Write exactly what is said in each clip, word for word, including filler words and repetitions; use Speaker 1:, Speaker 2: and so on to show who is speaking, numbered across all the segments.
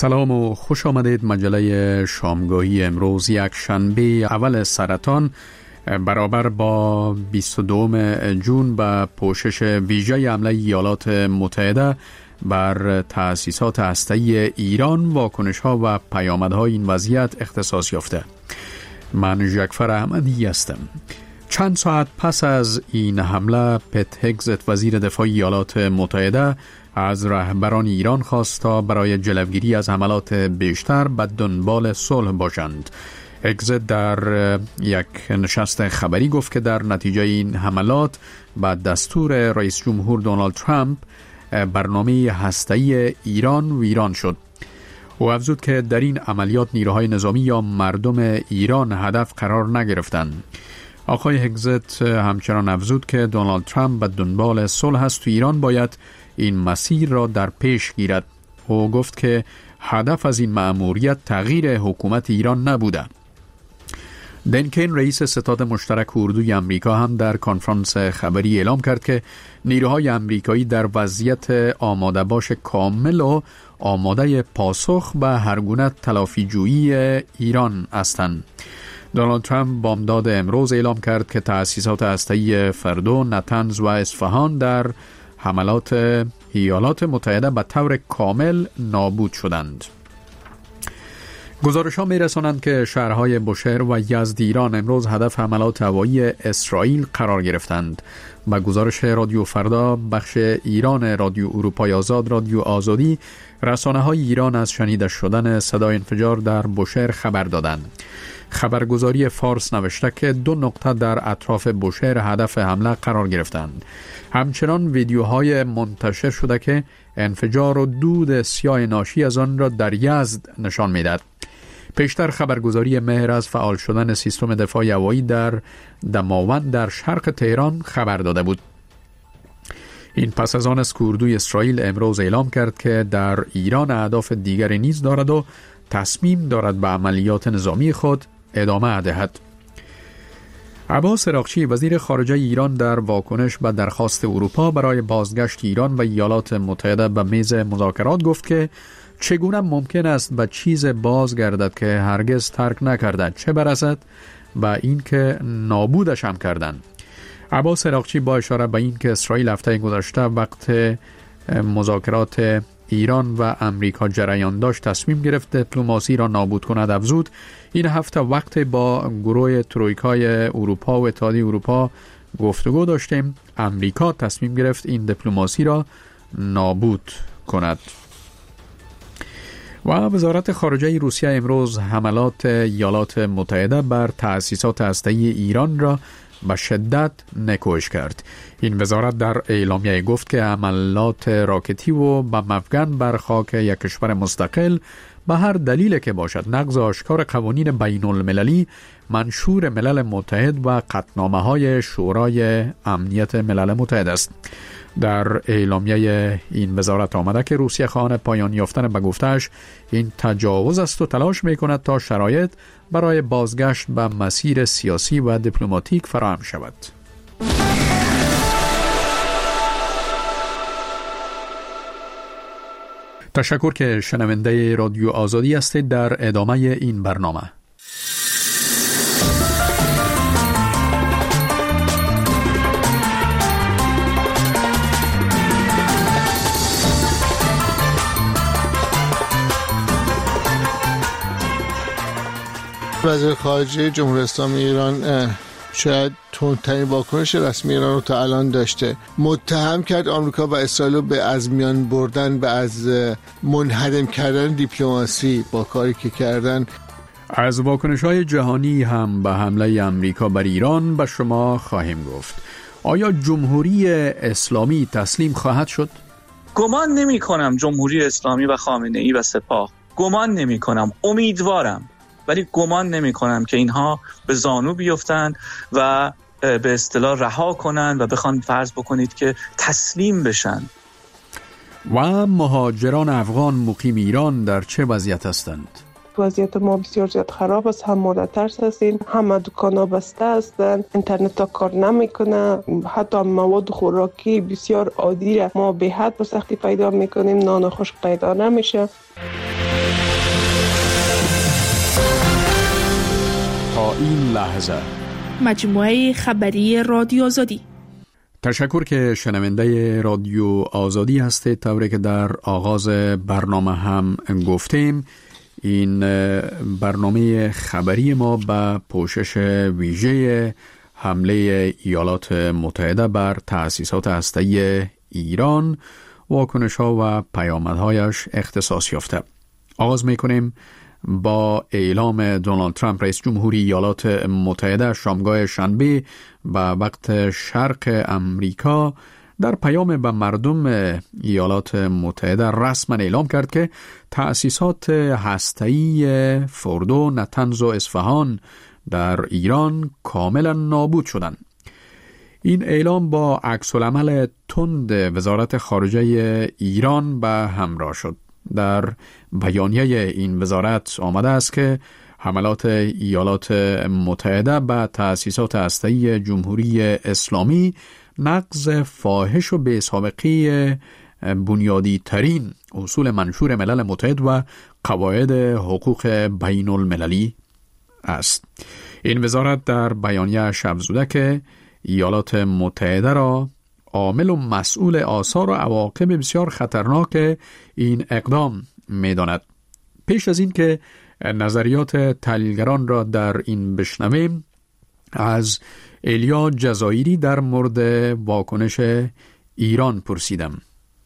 Speaker 1: سلام و خوش آمدید. مجله شامگاهی امروز یک شنبه اول سرطان برابر با بیست و دوم جون به پوشش ویژه حمله ایالات متحده بر تأسیسات هسته‌ای ایران، واکنش‌ها و پیامدهای این وضعیت اختصاص یافته. من جعفر احمدی هستم. چند ساعت پس از این حمله، پت هگزت وزیر دفاع ایالات متحده از رهبران ایران خواست تا برای جلوگیری از حملات بیشتر به دنبال صلح باشند. هگزت در یک نشست خبری گفت که در نتیجه این حملات به دستور رئیس جمهور دونالد ترامپ برنامه هسته‌ای ایران ویران شد. او افزود که در این عملیات نیروهای نظامی یا مردم ایران هدف قرار نگرفتند. آقای هگزت همچنان افزود که دونالد ترامپ به دنبال صلح است و ایران باید این مسیر را در پیش گیرد. او گفت که هدف از این مأموریت تغییر حکومت ایران نبوده. دن کین رئیس ستاد مشترک اردوی امریکا هم در کنفرانس خبری اعلام کرد که نیروهای امریکایی در وضعیت آماده باش کامل و آماده پاسخ به هر گونه تلافی‌جویی ایران هستند. دونالد ترامپ بامداد امروز اعلام کرد که تأسیسات هسته‌ای فردو، نتنز و اصفهان در حملات ایالات متحده به طور کامل نابود شدند. گزارش‌ها می‌رسانند که شهرهای بوشهر و یزد ایران امروز هدف حملات هوایی اسرائیل قرار گرفتند. با گزارش رادیو فردا، بخش ایران رادیو اروپای آزاد، رادیو آزادی، رسانه‌های ایران از شنیده شدن صدای انفجار در بوشهر خبر دادند. خبرگزاری فارس نوشته که دو نقطه در اطراف بوشهر هدف حمله قرار گرفتند. همچنان ویدیوهای منتشر شده که انفجار و دود سیاه ناشی از آن را در یزد نشان می‌دهد. پیشتر خبرگزاری مهر از فعال شدن سیستم دفاع هوایی در دماوند در شرق تهران خبر داده بود. این پس از آن است که اردوی اسرائیل امروز اعلام کرد که در ایران اهداف دیگری نیز دارد و تصمیم دارد به عملیات نظامی خود ادامه دهد. عباس عراقچی وزیر خارجه ایران در واکنش به درخواست اروپا برای بازگشت ایران و ایالات متحده به میز مذاکرات گفت که چگونه ممکن است به چیز بازگردد که هرگز ترک نکردند، چه برسد به این که نابودش هم کردند. عباس عراقچی با اشاره به این که اسرائیل هفته گذشته وقت مذاکرات ایران و امریکا جریان داشت تصمیم گرفت دیپلماسی را نابود کند، افزود این هفته وقت با گروه ترویکای اروپا و اتحادیه اروپا گفتگو داشتیم. امریکا تصمیم گرفت این دیپلماسی را نابود کند. و وزارت خارجه روسیه امروز حملات ایالات متحده بر تأسیسات هسته‌ای ایران را به شدت نکوش کرد. این وزارت در اعلامیه گفت که حملات راکتی و به مفگن بر خاک یک کشور مستقل به هر دلیل که باشد نقض آشکار قوانین بین المللی منشور ملل متحد و قطعنامه‌های شورای امنیت ملل متحد است. در اعلامیه این وزارت آمده که روسیه خواهان پایان یافتن به گفته‌اش این تجاوز است و تلاش می‌کند تا شرایط برای بازگشت به مسیر سیاسی و دیپلماتیک فراهم شود. تشکر که شنونده رادیو آزادی هستید. در ادامه این برنامه
Speaker 2: وزیر خارجه جمهوری اسلامی ایران شاید تندترین واکنش رسمی ایران رو تا الان داشته. متهم کرد آمریکا و اسرائیل به از میان بردن و از منهدم کردن دیپلماسی با کاری که کردن.
Speaker 1: از واکنش‌های جهانی هم به حمله آمریکا بر ایران به شما خواهیم گفت. آیا جمهوری اسلامی تسلیم خواهد شد؟
Speaker 3: گمان نمی کنم جمهوری اسلامی و خامنه‌ای و سپاه، گمان نمی کنم، امیدوارم ولی گمان نمی کنم که اینها به زانو بیفتند و به اصطلاح رها کنند و بخوان فرض بکنید که تسلیم بشن.
Speaker 1: و مهاجران افغان مقیم ایران در چه وضعیت هستند؟
Speaker 4: وضعیت ما بسیار زیاد خراب است. هم ما در ترس هستیم، همه دکانا بسته هستند، اینترنت ها کار نمیکنه، حتی مواد خوراکی بسیار عادی را ما به حد به سختی پیدا میکنیم، نان خشک پیدا نمیشه.
Speaker 1: تا این لحظه.
Speaker 5: مجموعه خبری رادیو آزادی.
Speaker 1: تشکر که شنونده رادیو آزادی هستید. طوری که در آغاز برنامه هم گفتیم، این برنامه خبری ما به پوشش ویژه حمله ایالات متحده بر تأسیسات هسته‌ای ایران، واکنش‌ها و پیامدهایش اختصاص یافته. آغاز می‌کنیم با اعلام دونالد ترامپ رئیس جمهوری ایالات متحده شامگاه شنبه به وقت شرق امریکا در پیام به مردم ایالات متحده رسما اعلام کرد که تأسیسات هسته‌ای فردو، نتنز و اصفهان در ایران کاملا نابود شدند. این اعلام با عکس‌العمل تند وزارت خارجه ایران به همراه شد. در بیانیه این وزارت آمده است که حملات ایالات متحده به تأسیسات هسته‌ای جمهوری اسلامی نقض فاحش و بی‌سابقه بنیادی ترین اصول منشور ملل متحد و قواعد حقوق بین المللی است. این وزارت در بیانیه افزوده که ایالات متحده را عامل و مسئول آثار و عواقب بسیار خطرناک این اقدام می‌داند. پیش از این که نظریات تحلیلگران را در این بشنویم، از ایلیا جزایری در مورد واکنش ایران پرسیدم.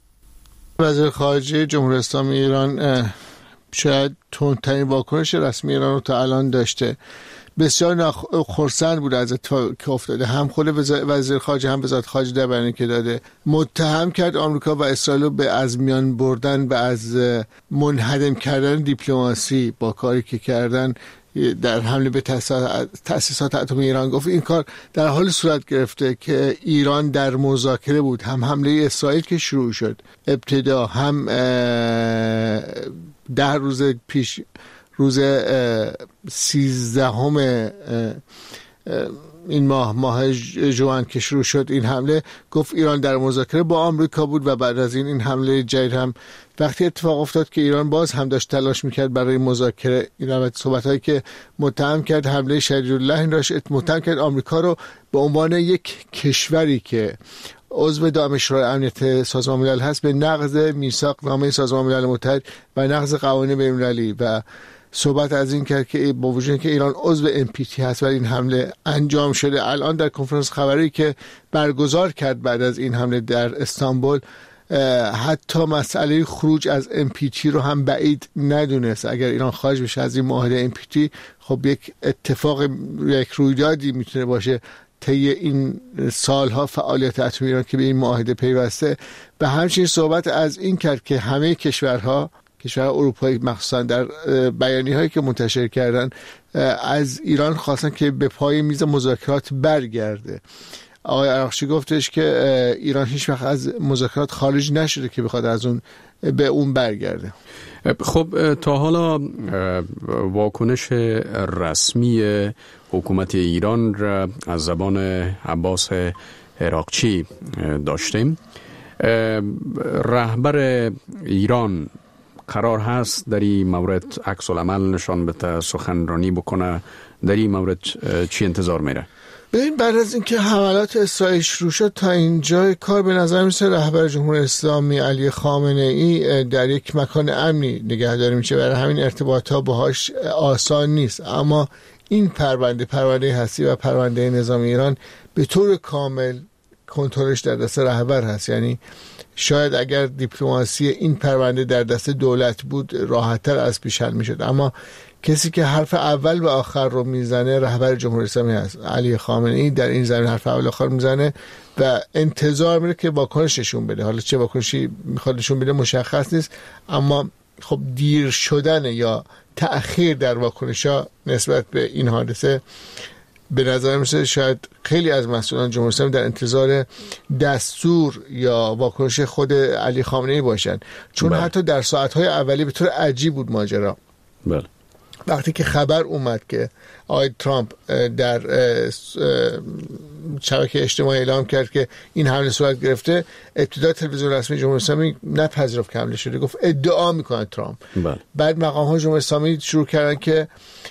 Speaker 2: وزیر خارجه جمهوری اسلامی ایران شاید تندترین واکنش رسمی ایران رو تا الان داشته. بسیار خرسند بود از اتفاقی که افتاده. هم خود وزیر خارجه هم وزارت خارجه در بیانیه که داده متهم کرد آمریکا و اسرائیل به از میان بردن و از منهدم کردن دیپلماسی با کاری که کردن در حمله به تأسیسات اتمی ایران. گفت این کار در حال صورت گرفته که ایران در مذاکره بود، هم حمله اسرائیل که شروع شد ابتدا، هم ده روز پیش روز سیزدهم این ماه ماه ژوئن که شروع شد این حمله. گفت ایران در مذاکره با آمریکا بود و بعد از این این حمله جدید هم وقتی اتفاق افتاد که ایران باز هم داشت تلاش میکرد برای مذاکره. این البته صحبتایی که متهم کرد حمله شدیدالله این راش متهم کرد آمریکا رو به عنوان یک کشوری که عضو دائم شورای امنیت سازمان ملل هست به نقض میثاق نامه سازمان ملل متحد و نقض قوانین بین‌المللی و صحبت از این کرد که با وجود که ایران عضو ام پی تی هست و این حمله انجام شده. الان در کنفرانس خبری که برگزار کرد بعد از این حمله در استانبول حتی مسئله خروج از ام پی تی رو هم بعید ندونست. اگر ایران خارج بشه از این معاهده ام پی تی، خب یک اتفاق، یک رویدادی میتونه باشه طی این سالها فعالیت اتمی ایران که به این معاهده پیوسته. و همچنین صحبت از این کرد که همه کشورها کشورهای اروپایی مخصوصا در بیانیه‌هایی که منتشر کردن از ایران خواستن که به پای میز مذاکرات برگرده. آقای عراقچی گفتش که ایران هیچ وقت از مذاکرات خارج نشده که بخواد از اون به اون برگرده.
Speaker 1: خب تا حالا واکنش رسمی حکومت ایران را از زبان عباس عراقچی داشتیم. رهبر ایران قرار هست در این مورد عکس العمل نشان بده، سخنرانی بکنه؟ در این مورد چی انتظار میره؟
Speaker 2: ببین، بعد از اینکه حملات اسرائیل شروع شد تا اینجا کار به نظر میسه رهبر جمهوری اسلامی علی خامنه ای در یک مکان امنی نگهداری میشه. برای همین ارتباطات باهاش آسان نیست. اما این پرونده پرونده هستی و پرونده نظام ایران به طور کامل کنترلش در دست رهبر هست. یعنی شاید اگر دیپلماسی این پرونده در دست دولت بود راحت‌تر از پیش حل میشد، اما کسی که حرف اول و آخر رو میزنه رهبر جمهوری اسلامی هست. علی خامنه ای در این زمین حرف اول و آخر میزنه و انتظار میره که واکنش نشون بده. حالا چه واکنشی میخواد نشون بده مشخص نیست، اما خب دیر شدن یا تأخیر در واکنش‌ها نسبت به این حادثه به نظر میسه شاید خیلی از مسئولان جمهوری اسلامی در انتظار دستور یا واکنش خود علی خامنه ای باشن، چون بله. حتی در ساعت‌های اولی به طور عجیب بود ماجرا.
Speaker 1: بله.
Speaker 2: وقتی که خبر اومد که آقای ترامپ در شبکه اجتماعی اعلام کرد که این حمله صورت گرفته، ابتدا تلویزیون رسمی جمهوری اسلامی نپذیرفت که حمله شده، گفت ادعا میکنه ترامپ. بله. بعد مقام های جمهوری اسلامی شروع کردن که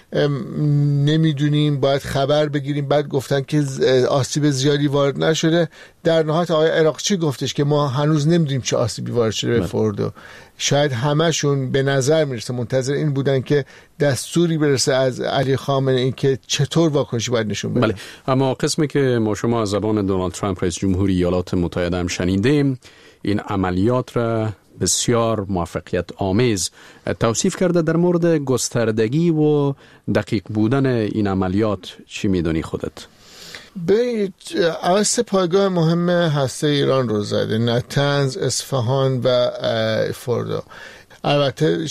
Speaker 2: نمیدونیم، باید خبر بگیریم. بعد گفتن که آسیب زیادی وارد نشده. در نهایت آقای عراقچی گفتش که ما هنوز نمیدونیم چه آسیبی وارد شده به فوردو. شاید همشون به نظر میرسه منتظر این بودن که دستوری برسه از علی خامنه ای که چطور واکنشی باید نشون بده.
Speaker 1: بله. اما قسمی که ما شما از زبان دونالد ترامپ رئیس جمهوری ایالات متحده هم شنیدیم، این عملیات را بسیار موفقیت آمیز توصیف کرده. در مورد گستردگی و دقیق بودن این عملیات چی میدونی خودت؟
Speaker 2: به اول سه پایگاه مهم هسته ایران رو زده: نتنز، اصفهان و فوردو. البته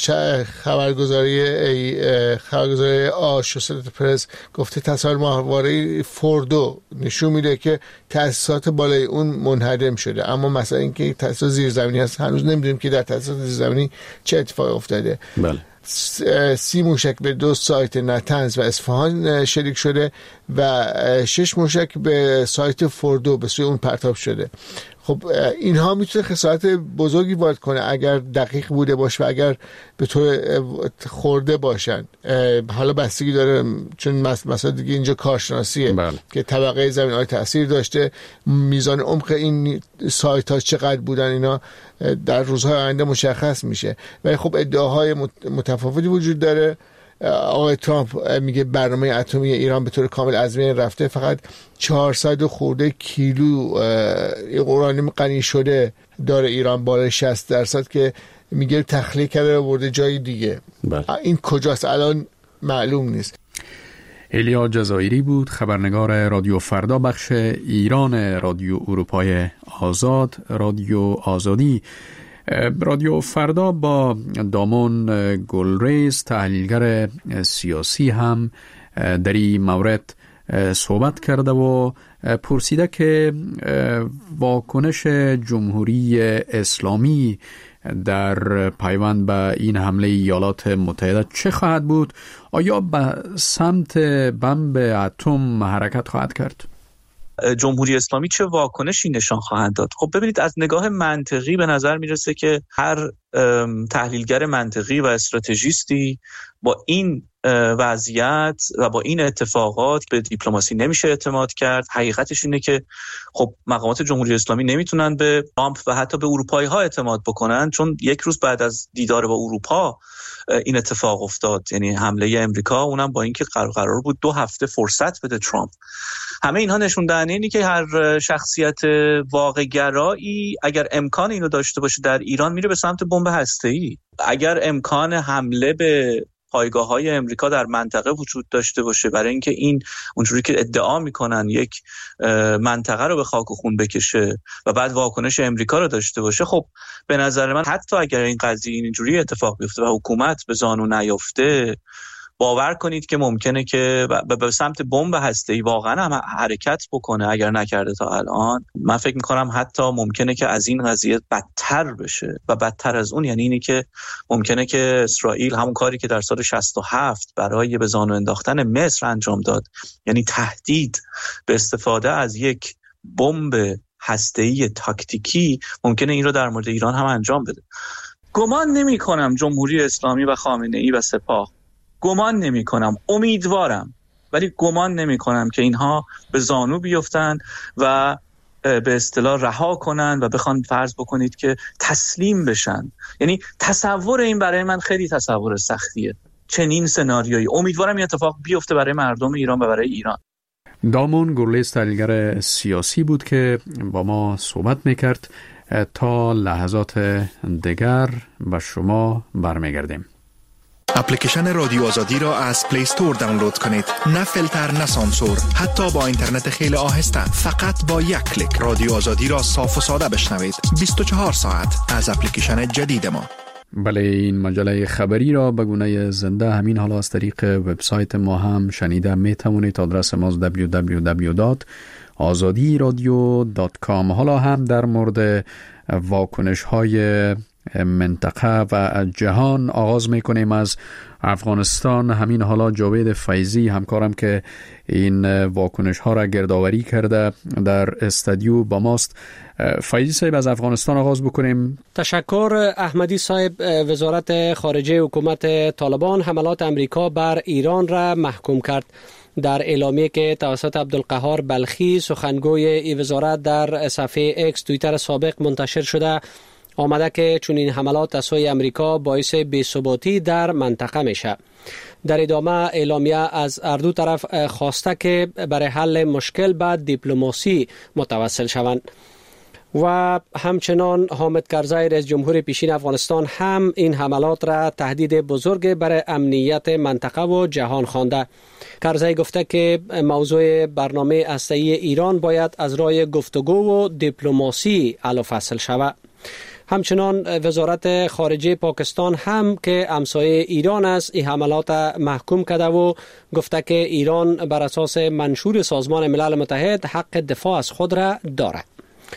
Speaker 2: خبرگزاری خبرگزاری آسوسییتد پرس گفته تصاویر ماهواره فوردو نشون میده که تأسیسات بالای اون منهدم شده، اما مثلا اینکه تأسیسات زیرزمینی هست هنوز نمیدونیم که در تأسیسات زیرزمینی چه اتفاقی افتاده. بله. سی موشک به دو سایت نتنز و اصفهان شلیک شده و شش موشک به سایت فوردو به سوی اون پرتاب شده. خب اینها میتونه خسارت بزرگی وارد کنه اگر دقیق بوده باشه و اگر به طور خورده باشن. حالا بستگی داره، چون مثلا دیگه اینجا کارشناسیه. بله. که طبقه زمین های تاثیر داشته، میزان عمق این سایت ها چقدر بودن، اینا در روزهای آینده مشخص میشه. ولی خب ادعاهای متفاوتی وجود داره. آقای ترامپ میگه برنامه اتمی ایران به طور کامل از بین رفته، فقط چهارصد خورده کیلو اورانیوم غنی شده داره ایران، بالای شصت درصد که میگه تخلیه کرده و برده جای دیگه. بله. این کجاست الان معلوم نیست.
Speaker 1: ایلیا جزایری بود، خبرنگار رادیو فردا بخش ایران رادیو اروپای آزاد، رادیو آزادی. رادیو فردا با دامون گلریز تحلیلگر سیاسی هم در این مورد صحبت کرده و پرسیده که واکنش جمهوری اسلامی در پیوند به این حمله ایالات متحده چه خواهد بود؟ آیا به سمت بمب اتم حرکت خواهد کرد؟
Speaker 3: جمهوری اسلامی چه واکنشی نشان خواهد داد؟ خب ببینید، از نگاه منطقی به نظر میرسه که هر تحلیلگر منطقی و استراتژیستی با این وضعیت و با این اتفاقات به دیپلماسی نمیشه اعتماد کرد. حقیقتش اینه که خب مقامات جمهوری اسلامی نمیتونن به ترامپ و حتی به اروپایی ها اعتماد بکنن، چون یک روز بعد از دیدار با اروپا این اتفاق افتاد، یعنی حمله امریکا، اونم با اینکه قرار, قرار بود دو هفته فرصت بده ترامپ. همه اینها نشون دهنده اینه که هر شخصیت واقع‌گرایی اگر امکان اینو داشته باشه در ایران میره به سمت بمب هسته‌ای. اگر امکان حمله به پایگاه‌های امریکا در منطقه وجود داشته باشه برای اینکه این اونجوری که ادعا میکنن یک منطقه رو به خاک و خون بکشه و بعد واکنش امریکا رو داشته باشه، خب به نظر من حتی اگر این قضیه اینجوری اتفاق بیفته و حکومت به زانو نیفته، باور کنید که ممکنه که به سمت بمب هسته‌ای واقعا هم حرکت بکنه. اگر نکرده تا الان، من فکر میکنم حتی ممکنه که از این قضیه بدتر بشه و بدتر از اون یعنی اینی که ممکنه که اسرائیل همون کاری که در سال شصت و هفت برای به زانو انداختن مصر انجام داد، یعنی تهدید به استفاده از یک بمب هسته‌ای تاکتیکی، ممکنه این رو در مورد ایران هم انجام بده. گمان نمی کنم جمهوری اسلامی و خامنه‌ای و سپاه، گمان نمی کنم، امیدوارم ولی گمان نمی کنم که اینها به زانو بیفتن و به اصطلاح رها کنن و بخوان فرض بکنید که تسلیم بشن. یعنی تصور این برای من خیلی تصور سختیه، چنین سناریویی. امیدوارم این اتفاق بیفته برای مردم ایران و برای ایران.
Speaker 1: دامون گرلیز تحلیلگر سیاسی بود که با ما صحبت میکرد. تا لحظات دیگر با شما برمیگردیم.
Speaker 6: اپلیکیشن رادیو آزادی را از پلی استور دانلود کنید. نه فیلتر نه سانسور، حتی با اینترنت خیلی آهسته. فقط با یک کلیک رادیو آزادی را صاف و ساده بشنوید. بیست و چهار ساعت از اپلیکیشن جدید ما.
Speaker 1: بله، این مجله خبری را به گونه زنده همین حالا از طریق وبسایت ما هم شنیده می توانید. آدرس ما دبلیو دبلیو دبلیو دات آزادی رادیو دات کام. حالا هم در مورد واکنش های منطقه و جهان. آغاز میکنیم از افغانستان. همین حالا جاوید فیضی همکارم که این واکنش ها را گردآوری کرده در استودیو با ماست. فیضی صاحب، از افغانستان آغاز بکنیم.
Speaker 7: تشکر احمدی صاحب. وزارت خارجه حکومت طالبان حملات امریکا بر ایران را محکوم کرد. در اعلامیه که توسط عبدالقهار بلخی سخنگوی این وزارت در صفحه اکس توییتر سابق منتشر شده آمده که چون این حملات از سوی امریکا باعث بی‌ثباتی در منطقه میشه. در ادامه اعلامیه از هر دو طرف خواسته که برای حل مشکل به دیپلماسی متوسل شوند. و همچنان حامد کرزی رئیس جمهور پیشین افغانستان هم این حملات را تهدید بزرگ برای امنیت منطقه و جهان خوانده. کرزی گفته که موضوع برنامه هسته‌ای ایران باید از راه گفتگو و دیپلماسی حل و فصل شود. همچنان وزارت خارجه پاکستان هم که همسایه ایران است این حملات محکوم کرده و گفته که ایران بر اساس منشور سازمان ملل متحد حق دفاع از خود را دارد.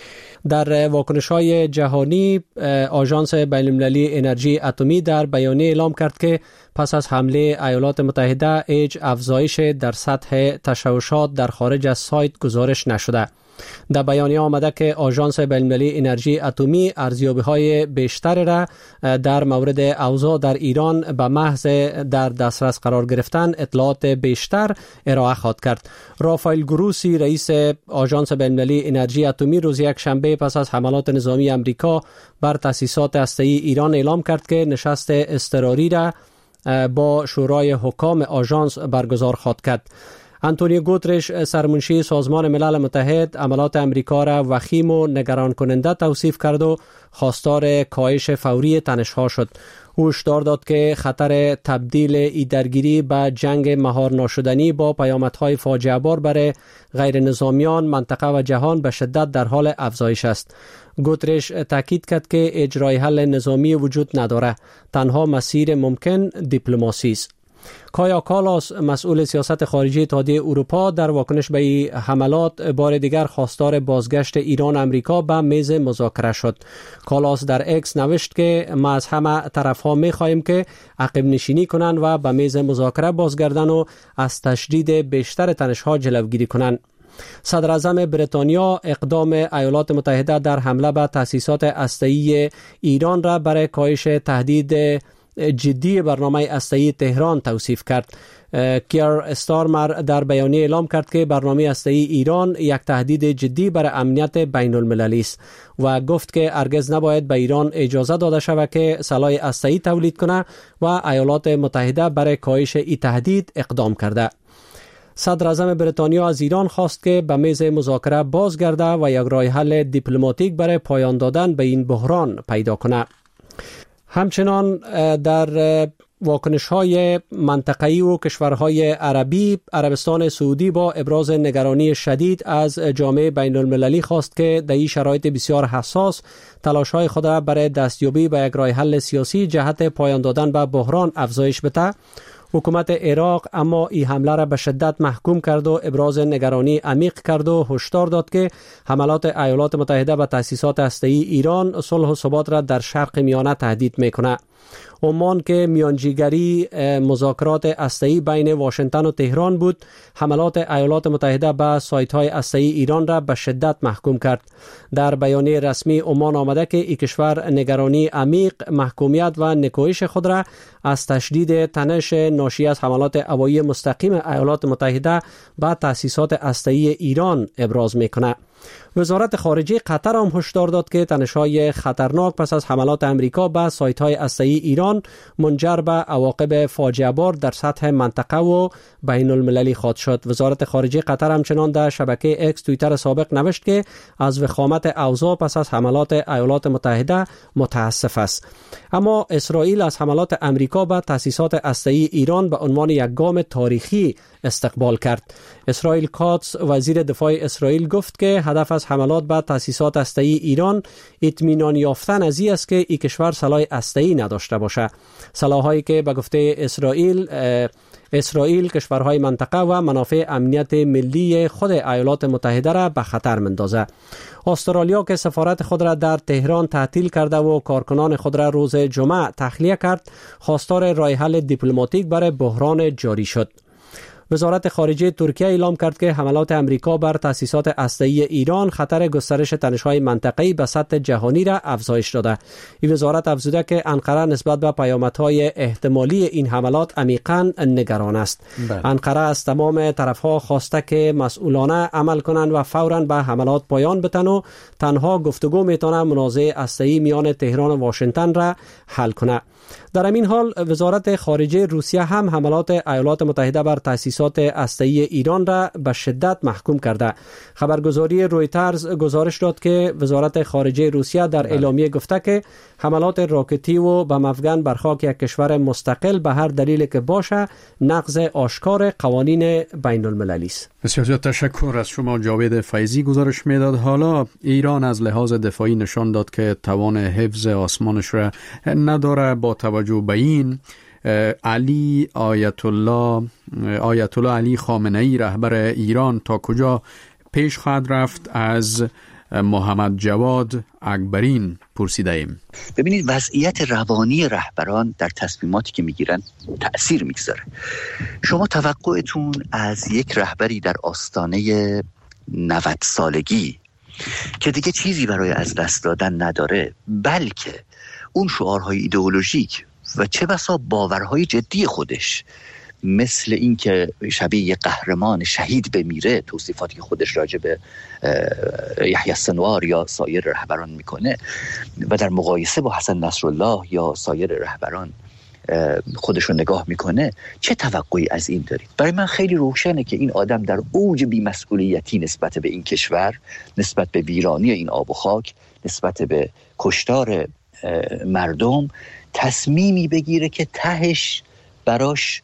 Speaker 7: در واکنش‌های جهانی، آژانس بین‌المللی انرژی اتمی در بیانیه اعلام کرد که پس از حمله ایالات متحده هیچ افزایش در سطح تشوشات در خارج از سایت گزارش نشده. در بیانیه آمده که آژانس بین‌المللی انرژی اتمی ارزیابی‌های بیشتر را در مورد اوضاع در ایران به محض در دسترس قرار گرفتن اطلاعات بیشتر ارائه خواهد کرد. رافائل گروسی رئیس آژانس بین‌المللی انرژی اتمی روز یک شنبه پس از حملات نظامی امریکا بر تأسیسات هسته‌ای ایران اعلام کرد که نشست اضطراری را با شورای حکام آژانس برگزار خواهد کرد. آنتونیو گوترش سرمنشی سازمان ملل متحد عملات امریکا را وخیم و نگران کننده توصیف کرد و خواستار کاهش فوری تنش‌ها شد. او هشدار داد که خطر تبدیل ای درگیری به جنگ مهار ناشدنی با پیامدهای فاجعه بار برای غیر نظامیان، منطقه و جهان به شدت در حال افزایش است. گوترش تاکید کرد که اجرای حل نظامی وجود نداره، تنها مسیر ممکن دیپلماسی است. کایا کالاس مسئول سیاست خارجی اتحادیه اروپا در واکنش به حملات بار دیگر خواستار بازگشت ایران امریکا به میز مذاکره شد. کالاس در اکس نوشت که ما از همه طرف‌ها می‌خواهیم که عقب نشینی کنند و به میز مذاکره بازگردند و از تشدید بیشتر تنش‌ها جلوگیری کنند. صدر اعظم بریتانیا اقدام ایالات متحده در حمله به تأسیسات هسته‌ای ایران را برای کاهش تهدید جدی برنامه هسته‌ای تهران توصیف کرد. کیر استارمر در بیانیه اعلام کرد که برنامه هسته‌ای ایران یک تهدید جدی برای امنیت بین المللی است و گفت که هرگز نباید به ایران اجازه داده شود که سلاح هسته‌ای تولید کنه و ایالات متحده برای کاهش این تهدید اقدام کرده. صدر اعظم بریتانیا از ایران خواست که به میز مذاکره بازگرده و یک راه حل دیپلماتیک برای پایان دادن به این بحران پیدا کنه. همچنان در واکنش‌های منطقه‌ای و کشورهای عربی، عربستان سعودی با ابراز نگرانی شدید از جامعه بین‌المللی خواست که در این شرایط بسیار حساس تلاش‌های خود را برای دستیابی به یک راه حل سیاسی جهت پایان دادن به بحران افزایش بده. حکومت عراق اما این حمله را به شدت محکوم کرد و ابراز نگرانی عمیق کرد و هشدار داد که حملات ایالات متحده به تأسیسات هسته‌ای ایران صلح و ثبات را در شرق میانه تهدید میکنه. عمان که میانجیگری مذاکرات هسته‌ای بین واشنگتن و تهران بود، حملات ایالات متحده به سایت‌های هسته‌ای ایران را به شدت محکوم کرد. در بیانیه رسمی عمان آمده که این کشور نگرانی عمیق، محکومیت و نکوهش خود را از تشدید تنش ناشی از حملات هوایی مستقیم ایالات متحده به تأسیسات هسته‌ای ایران ابراز می‌کند. وزارت خارجه قطر هم هشدار داد که تنش‌های خطرناک پس از حملات امریکا به سایت‌های هسته‌ای ایران منجر به عواقب فاجعه بار در سطح منطقه و بین المللی خواهد شد. وزارت خارجه قطر همچنان در شبکه اکس توییتر سابق نوشت که از وخامت اوضاع پس از حملات ایالات متحده متاسف است. اما اسرائیل از حملات امریکا به تأسیسات هسته‌ای ایران به عنوان یک گام تاریخی استقبال کرد. اسرائیل کاتس وزیر دفاع اسرائیل گفت که هدف از حملات به تأسیسات هسته‌ای ایران اطمینان یافتن از این است که این کشور سلاح هسته‌ای نداشته باشه. سلاح‌هایی که به گفته اسرائیل اسرائیل کشورهای منطقه و منافع امنیت ملی خود ایالات متحده را به خطر مندازه. استرالیا که سفارت خود را در تهران تعطیل کرده و کارکنان خود را روز جمعه تخلیه کرد، خواستار راه حل دیپلماتیک برای بحران جاری شد. وزارت خارجه ترکیه اعلام کرد که حملات امریکا بر تأسیسات هسته‌ای ایران خطر گسترش تنش‌های منطقه‌ای به سطح جهانی را افزایش داده. این وزارت افزوده که انقره نسبت به پیامدهای احتمالی این حملات عمیقاً نگران است. بله. انقره از تمام طرف‌ها خواسته که مسئولانه عمل کنند و فوراً به حملات پایان بدن و تنها گفتگو میتونه منازعه هسته‌ای میان تهران و واشنگتن را حل کنه. در همین حال وزارت خارجه روسیه هم حملات ایالات متحده بر تأسیسات هسته‌ای ایران را به شدت محکوم کرده. خبرگزاری رویترز گزارش داد که وزارت خارجه روسیه در اعلامیه گفته که حملات راکتی و به مفگن بر خاک یک کشور مستقل به هر دلیل که باشه نقض آشکار قوانین بین المللی است.
Speaker 1: بسیار زیاد تشکر از شما جاوید فیضی. گزارش میداد حالا ایران از لحاظ دفاعی نشان داد که توان حفظ آسمانش را نداره. با توجه به این علی آیت الله آیت الله علی خامنه ای رهبر ایران تا کجا پیش خواهد رفت از محمد جواد اکبرین پرسیده ایم.
Speaker 8: ببینید وضعیت روانی رهبران در تصمیماتی که میگیرن تأثیر میگذاره. شما توقعتون از یک رهبری در آستانه نود سالگی که دیگه چیزی برای از دست دادن نداره، بلکه اون شعارهای ایدئولوژیک و چه بسا باورهای جدی خودش مثل این که شبیه یک قهرمان شهید بمیره، توصیفاتی که خودش راجع به یحیی سنوار یا سایر رهبران میکنه و در مقایسه با حسن نصرالله یا سایر رهبران خودش رو نگاه میکنه، چه توقعی از این دارید؟ برای من خیلی روشنه که این آدم در اوج بی‌مسئولیتی نسبت به این کشور، نسبت به ویرانی این آب و خاک، نسبت به کشتار مردم تصمیمی بگیره که تهش براش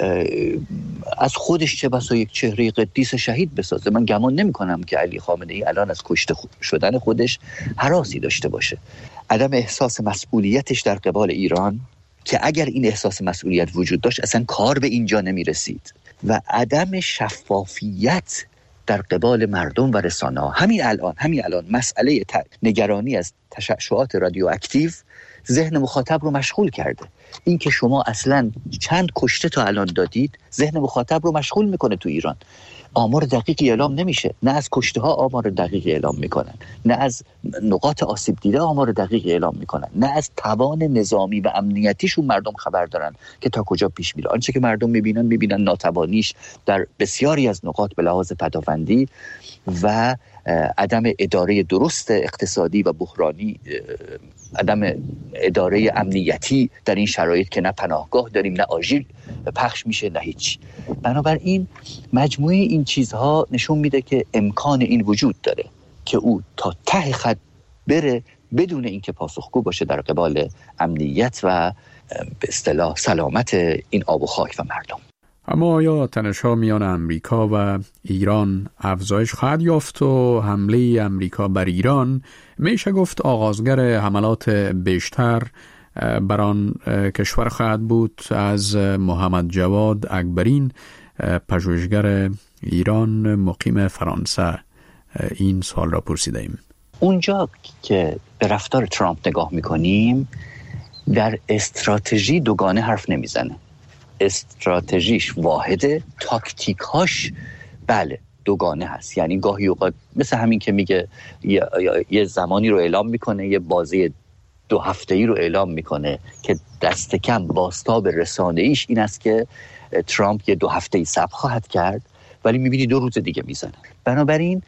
Speaker 8: از خودش چه بسا یک چهره قدیس شهید بسازه. من گمان نمی کنم که علی خامنه ای الان از کشته خود شدن خودش هراسی داشته باشه. عدم احساس مسئولیتش در قبال ایران که اگر این احساس مسئولیت وجود داشت اصلا کار به اینجا نمی رسید و عدم شفافیت در قبال مردم و رسانه ها. همین الان همین الان مسئله نگرانی از تشعشعات رادیواکتیو ذهن مخاطب رو مشغول کرده. این که شما اصلا چند کشته تا الان دادید ذهن مخاطب رو مشغول میکنه. تو ایران آمار دقیقی اعلام نمیشه، نه از کشته ها آمار دقیقی اعلام میکنن، نه از نقاط آسیب دیده آمار دقیقی اعلام میکنن، نه از توان نظامی و امنیتیشون مردم خبر دارن که تا کجا پیش میره. آنچه که مردم میبینن میبینن ناتوانیش در بسیاری از نقاط به لحاظ پدافندی و عدم اداره درست اقتصادی و بحرانی، عدم اداره امنیتی در این شرایط که نه پناهگاه داریم، نه آژیر پخش میشه، نه هیچ. بنابراین مجموعه این چیزها نشون میده که امکان این وجود داره که او تا ته خط بره بدون اینکه پاسخگو باشه در قبال امنیت و به اصطلاح سلامت این آب و خاک و مردم.
Speaker 1: اما آیا تنش‌ها میان امریکا و ایران افزایش خواهد یافت و حمله امریکا بر ایران میشه گفت آغازگر حملات بیشتر بر آن کشور خواهد بود؟ از محمد جواد اکبرین پژوهشگر ایران مقیم فرانسه این سوال را پرسیده ایم.
Speaker 8: اونجا که به رفتار ترامپ نگاه میکنیم در استراتژی دوگانه حرف نمیزنه. استراتژیش واحده، تاکتیکاش بله دوگانه هست. یعنی گاهی اوقات مثل همین که میگه یه, یه زمانی رو اعلام میکنه، یه بازی دو هفته‌ای رو اعلام میکنه که دست کم بازتاب رسانه‌ایش این است که ترامپ یه دو هفته‌ای صبر خواهد کرد، ولی میبینی دو روز دیگه میزنه. بنابراین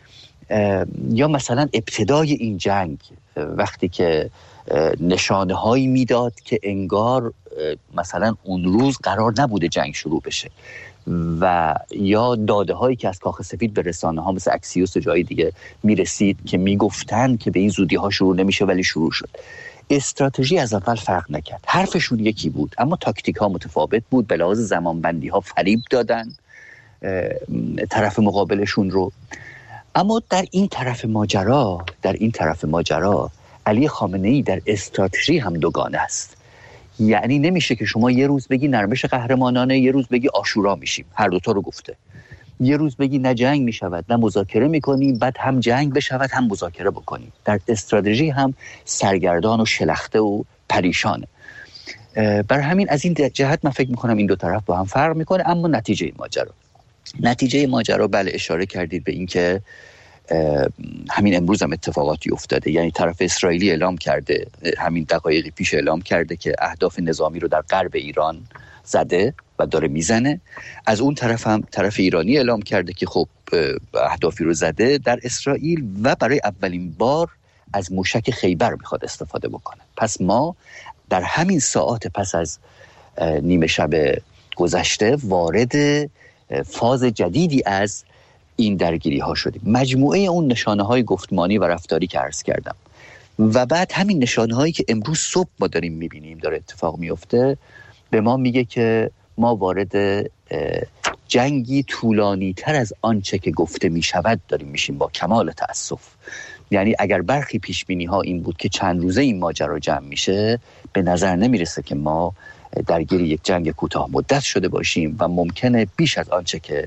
Speaker 8: یا مثلا ابتدای این جنگ وقتی که نشانه هایی میداد که انگار مثلا اون روز قرار نبوده جنگ شروع بشه، و یا داده هایی که از کاخ سفید به رسانه ها مثل اکسیوس و جای دیگه میرسید که میگفتن که به این زودی ها شروع نمیشه ولی شروع شد. استراتژی از اول فرق نکرد، حرفشون یکی بود اما تاکتیک ها متفاوت بود. به لحاظ زمان بندی ها فریب دادن طرف مقابلشون رو اما در این طرف ماجرا در این طرف ماجرا علی خامنه‌ای در استراتژی هم دوگانه است. یعنی نمیشه که شما یه روز بگی نرمش قهرمانانه، یه روز بگی عاشورا میشیم. هر دوتا رو گفته. یه روز بگی نه جنگ میشود نه مذاکره میکنیم، بعد هم جنگ بشود هم مذاکره بکنیم. در استراتژی هم سرگردان و شلخته و پریشانه. بر همین از این جهت من فکر میکنم این دو طرف با هم فرق میکنه. اما نتیجه ماجرا نتیجه ماجرا بله، اشاره کردید به این که همین امروز هم اتفاقاتی افتاده. یعنی طرف اسرائیلی اعلام کرده، همین دقایقی پیش اعلام کرده که اهداف نظامی رو در غرب ایران زده و داره میزنه. از اون طرف هم طرف ایرانی اعلام کرده که خب اهدافی رو زده در اسرائیل و برای اولین بار از موشک خیبر میخواد استفاده بکنه. پس ما در همین ساعات پس از نیمه شب گذشته وارد فاز جدیدی از این درگیری ها شدیم. مجموعه اون نشانه های گفتمانی و رفتاری که عرض کردم و بعد همین نشانه هایی که امروز صبح ما داریم میبینیم داره اتفاق میفته به ما میگه که ما وارد جنگی طولانی تر از آنچه که گفته میشود داریم میشیم، با کمال تأسف. یعنی اگر برخی پیش بینی ها این بود که چند روزه این ماجرا جمع میشه، به نظر نمیرسه که ما درگیر یک جنگ کوتاه مدت شده باشیم و ممکنه بیش از آنچه که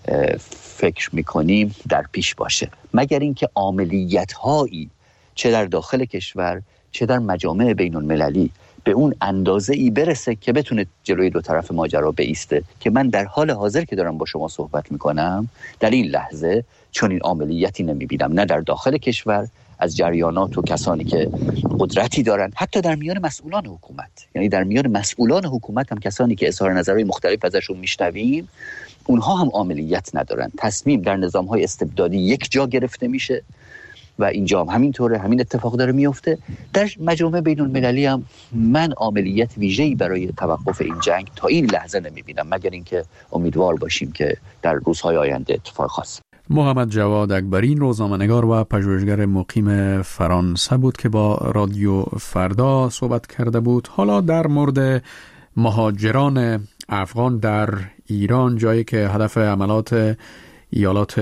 Speaker 8: فکر میکنیم در پیش باشه، مگر اینکه عملیات هایی چه در داخل کشور چه در مجامع بین المللی به اون اندازه ای برسه که بتونه جلوی دو طرف ماجرا بایسته که من در حال حاضر که دارم با شما صحبت میکنم در این لحظه چون این عملیاتی نمیبینم، نه در داخل کشور از جریانات و کسانی که قدرتی دارن، حتی در میان مسئولان حکومت. یعنی در میان مسئولان حکومت هم کسانی که اظهار نظرهای مختلف ازشون میشنویم، اونها هم عملیات ندارن. تصمیم در نظام‌های استبدادی یک جا گرفته میشه و اینجا هم همینطوره، همین اتفاق داره میفته. در مجامع بین المللی هم من عملیات ویژه‌ای برای توقف این جنگ تا این لحظه نمیبینم، مگر اینکه امیدوار باشیم که در روزهای آینده اتفاق خاص.
Speaker 1: محمد جواد اکبری، روزنامه‌نگار و پژوهشگر مقیم فرانسه بود که با رادیو فردا صحبت کرده بود. حالا در مورد مهاجران افغان در ایران، جایی که هدف حملات ایالات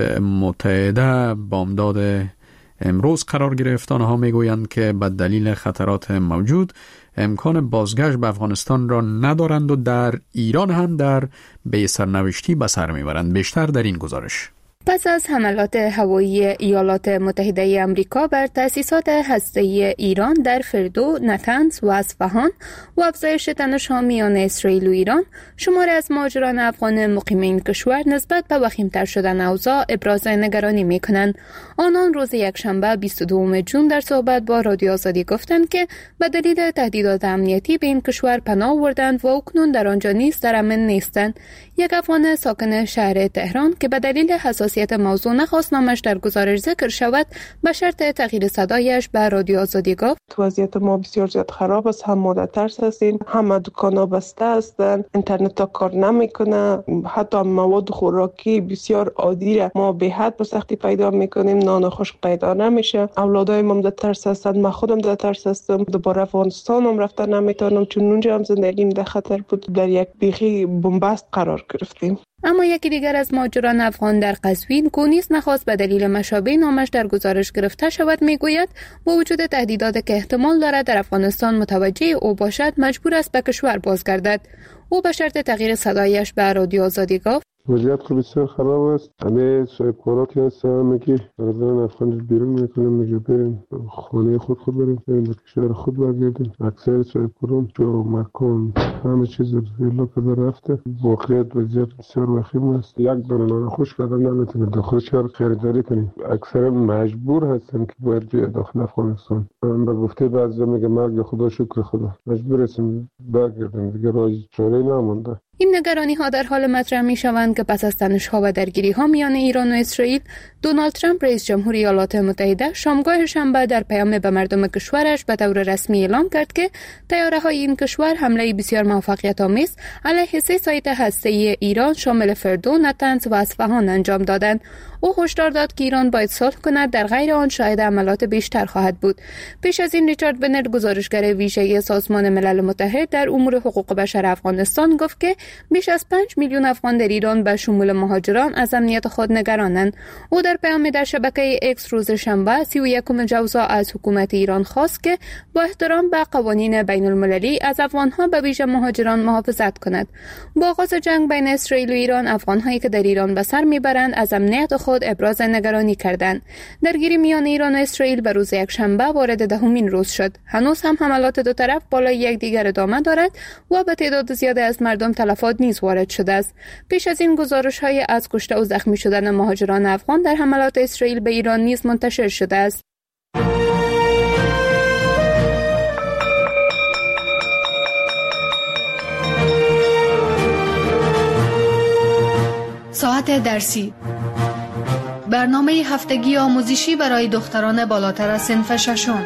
Speaker 1: متحده بامداد امروز قرار گرفت، آنها میگویند که به دلیل خطرات موجود امکان بازگشت به افغانستان را ندارند و در ایران هم در بی سرنوشتی به سر میبرند. بیشتر در این گزارش.
Speaker 9: پس از حملات هوایی ایالات متحده آمریکا بر تأسیسات هسته‌ای ایران در فردو، نتنز و اصفهان و افزایش تنش‌ها میان اسرائیل و ایران، شماری از مهاجران افغان مقیم این کشور نسبت به وخیم‌تر شدن اوضاع ابراز نگرانی می‌کنند. آنان روز یکشنبه بیست و دوم ژوئن در صحبت با رادیو آزادی گفتند که به دلیل تهدیدات امنیتی به این کشور پناه آوردند و اکنون در آنجا نیز در امن نیستند. یک افغان ساکن شهر تهران که به دلیل حساسیت موضوع نخواست نامش در گزارش ذکر شود، به شرط تغییر صدایش به رادیو آزادی گفت:
Speaker 4: وضعیت ما بسیار زیاد خراب است، هم ماده ترس هستیم، همه دکانا بسته هستند، اینترنت ها کار نمیکنه، حتی مواد خوراکی بسیار عادی را ما به حد به سختی پیدا میکنیم، نان خشک پیدا نمیشه. اولادای ما در ترس هستند، من خودم در ترس هستم، دوباره افغانستان هم رفتن نمیتونم چون اونجا هم زندگیم در خطر بود. در یک بیخی بنبست قرار گرفتیم.
Speaker 9: اما یکی دیگر از مهاجران افغان در قزوین که نیز نخواست به دلیل مشابه نامش در گزارش گرفته شود میگوید با وجود تهدیدات که احتمال دارد در افغانستان متوجه او باشد مجبور است به کشور بازگردد. او به شرط تغییر صدایش به رادیو آزادی گفت:
Speaker 10: وضعیت خب بسیار خراب است. همه صاحب کاراتی هستن میگه از افغانستان بیرون میکنم، میگه بریم خانه خود خود بریم بریم به کشور خود برگردیم. اکثر صاحب کاران جو مکان همه چیز ایلا کرده رفته. واقعیت وضعیت بسیار وخیم است. یک دانه نان خشک آدم نمیتونه داخل شهر خریداری کنه. اکثر مجبور هستن که باید بیاد داخل افغانستان. من به گفته بعضی میگه مرگ خدا شکر خدا، مجبور هستیم برگردیم، دیگه راه چاره‌ای نمونده.
Speaker 9: این نگرانی ها در حال مطرح می شوند که پس از تنش ها و درگیری ها میان ایران و اسرائیل، دونالد ترامپ رئیس جمهوری ایالات متحده شامگاه شنبه در پیام به مردم کشورش به طور رسمی اعلام کرد که طیاره های این کشور حمله بسیار موفقیت آمیز علیه سه سایت هسته‌ای ایران شامل فردو، نتنز و اصفهان انجام دادند. او هشدار داد که ایران باید صلح کند، در غیر آن شاهد عملات بیشتر خواهد بود. پیش از این ریچارد بنر، گزارشگر ویژه سازمان ملل متحد در امور حقوق بشر افغانستان، گفت که بیش از پنج میلیون افغان در ایران به شمول مهاجران از امنیت خود نگرانند. او در پیامی در شبکه اکس روز شنبه سی و یکم جوزا از حکومت ایران خواست که با احترام به قوانین بین المللی از افغانها به ویژه مهاجران محافظت کند. با آغاز جنگ بین اسرائیل و ایران، افغانهایی که در ایران به سر میبرند از امنیت خود ابراز نگرانی کردند. درگیری میان ایران و اسرائیل به روز یکشنبه وارد دهمین روز شد. هنوز هم حملات دو طرف بالای یکدیگر ادامه دارد و به تعداد زیادی از مردم تلفات نیز وارد شده است. پیش از این گزارش‌های از کشته و زخمی شدن مهاجران افغان در حملات اسرائیل به ایران نیز منتشر شده است.
Speaker 11: ساعت درسی، برنامه هفتگی آموزشی برای دختران بالاتر از صنف ششم.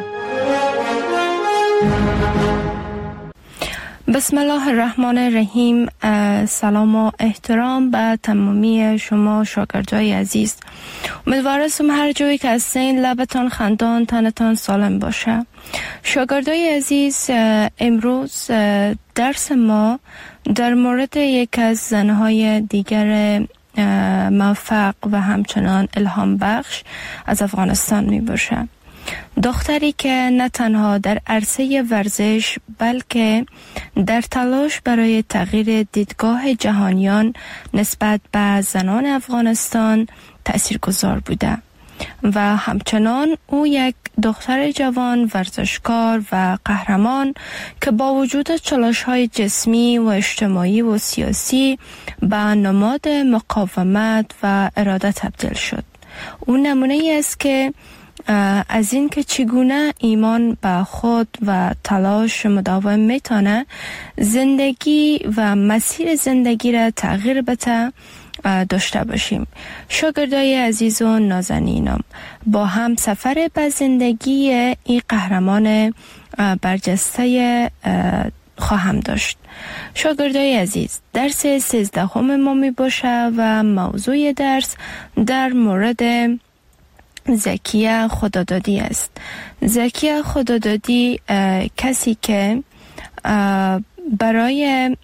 Speaker 12: بسم الله الرحمن الرحیم. سلام و احترام به تمامی شما شاگردای عزیز. امیدوارم هر جایی که هستین لبتان خندان، تنتان سالم باشه. شاگردای عزیز، امروز درس ما در مورد یک از زنهای دیگر موفق و همچنان الهام بخش از افغانستان می باشه. دختری که نه تنها در عرصه ورزش بلکه در تلاش برای تغییر دیدگاه جهانیان نسبت به زنان افغانستان تأثیرگذار بوده و همچنان او یک دختر جوان ورزشکار و قهرمان که با وجود چالش‌های جسمی و اجتماعی و سیاسی به نماد مقاومت و اراده تبدیل شد. او نمونه ای است که از این که چگونه ایمان به خود و تلاش مداوم میتونه زندگی و مسیر زندگی را تغییر بده داشته باشیم. شاگردای عزیز و نازنینم، با هم سفر به زندگی این قهرمان برجسته خواهم داشت. شاگردای عزیز، درس سیزدهم ما می باشه و موضوع درس در مورد زکیه خدادادی است. زکیه خدادادی کسی که برای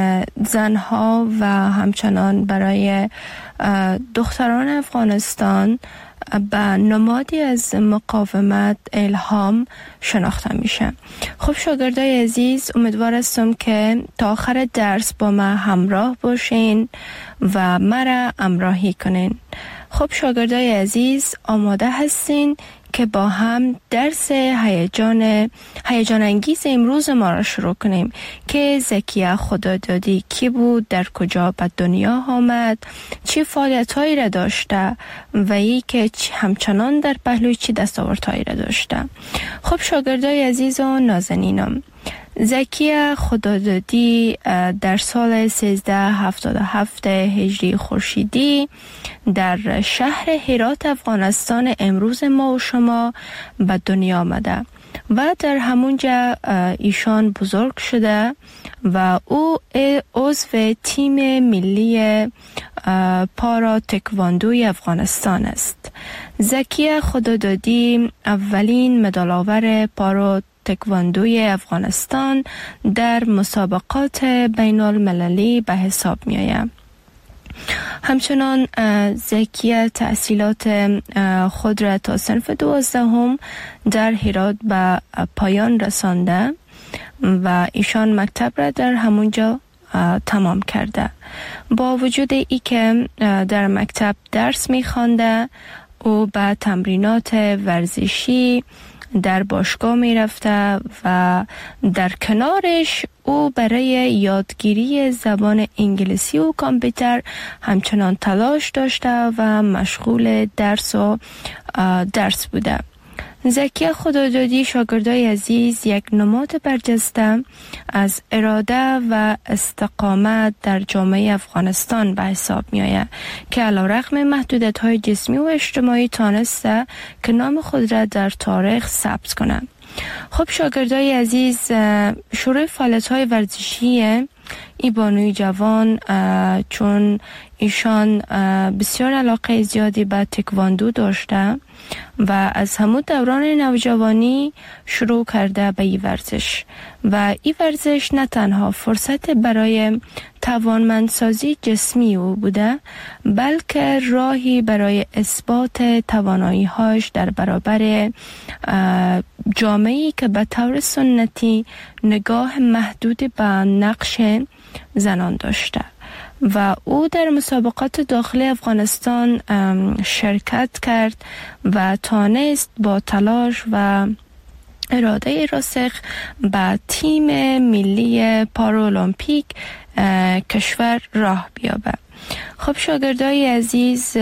Speaker 12: زنها و همچنان برای دختران افغانستان به نمادی از مقاومت الهام شناخته میشه. خب شاگردای عزیز، امیدوار هستم که تا آخر درس با ما همراه باشین و مرا همراهی کنین. خب شاگردای عزیز، آماده هستین که با هم درس هیجان هیجان انگیز امروز ما را شروع کنیم که زکیه خدادادی کی بود، در کجا به دنیا آمد، چه فعالیت‌هایی را داشته و ای که همچنان در پهلوی چه دستاوردهایی را داشته. خب شاگردای عزیز و نازنینم، زکیه خدادادی در سال سیزده هفتاد و هفت هجری خورشیدی در شهر هرات افغانستان امروز ما و شما به دنیا آمده و در همونجا ایشان بزرگ شده و او عضو تیم ملی پارا تکواندوی افغانستان است. زکیه خدادادی اولین مدال آور پارا تکواندوی افغانستان در مسابقات بین المللی به حساب می آید. همچنان زکیه تحصیلات خود را تا صنف دوازدهم در هرات به پایان رسانده و ایشان مکتب را در همونجا تمام کرده. با وجود ای که در مکتب درس می خوانده، او به تمرینات ورزشی در باشگاه می رفته و در کنارش او برای یادگیری زبان انگلیسی و کامپیوتر همچنان تلاش داشته و مشغول درس و درس بوده. زکیه خدادادی، شاگردای عزیز، یک نماد برجسته از اراده و استقامت در جامعه افغانستان به حساب می آید که علیرغم محدودیت‌های جسمی و اجتماعی تانسته که نام خود را در تاریخ ثبت کنند. خب شاگردای عزیز، شروع فعالیت‌های ورزشی ای بانوی جوان چون ایشان بسیار علاقه زیادی به تکواندو داشته و از همون دوران نوجوانی شروع کرده به این ورزش و این ورزش نه تنها فرصت برای توانمندسازی جسمی او بوده، بلکه راهی برای اثبات توانایی‌هاش در برابر جامعه‌ای که به طور سنتی نگاه محدود به نقش زنان داشته و او در مسابقات داخلی افغانستان شرکت کرد و توانست با تلاش و اراده راسخ به تیم ملی پارالمپیک کشور راه بیابه. خب شاگردای عزیز،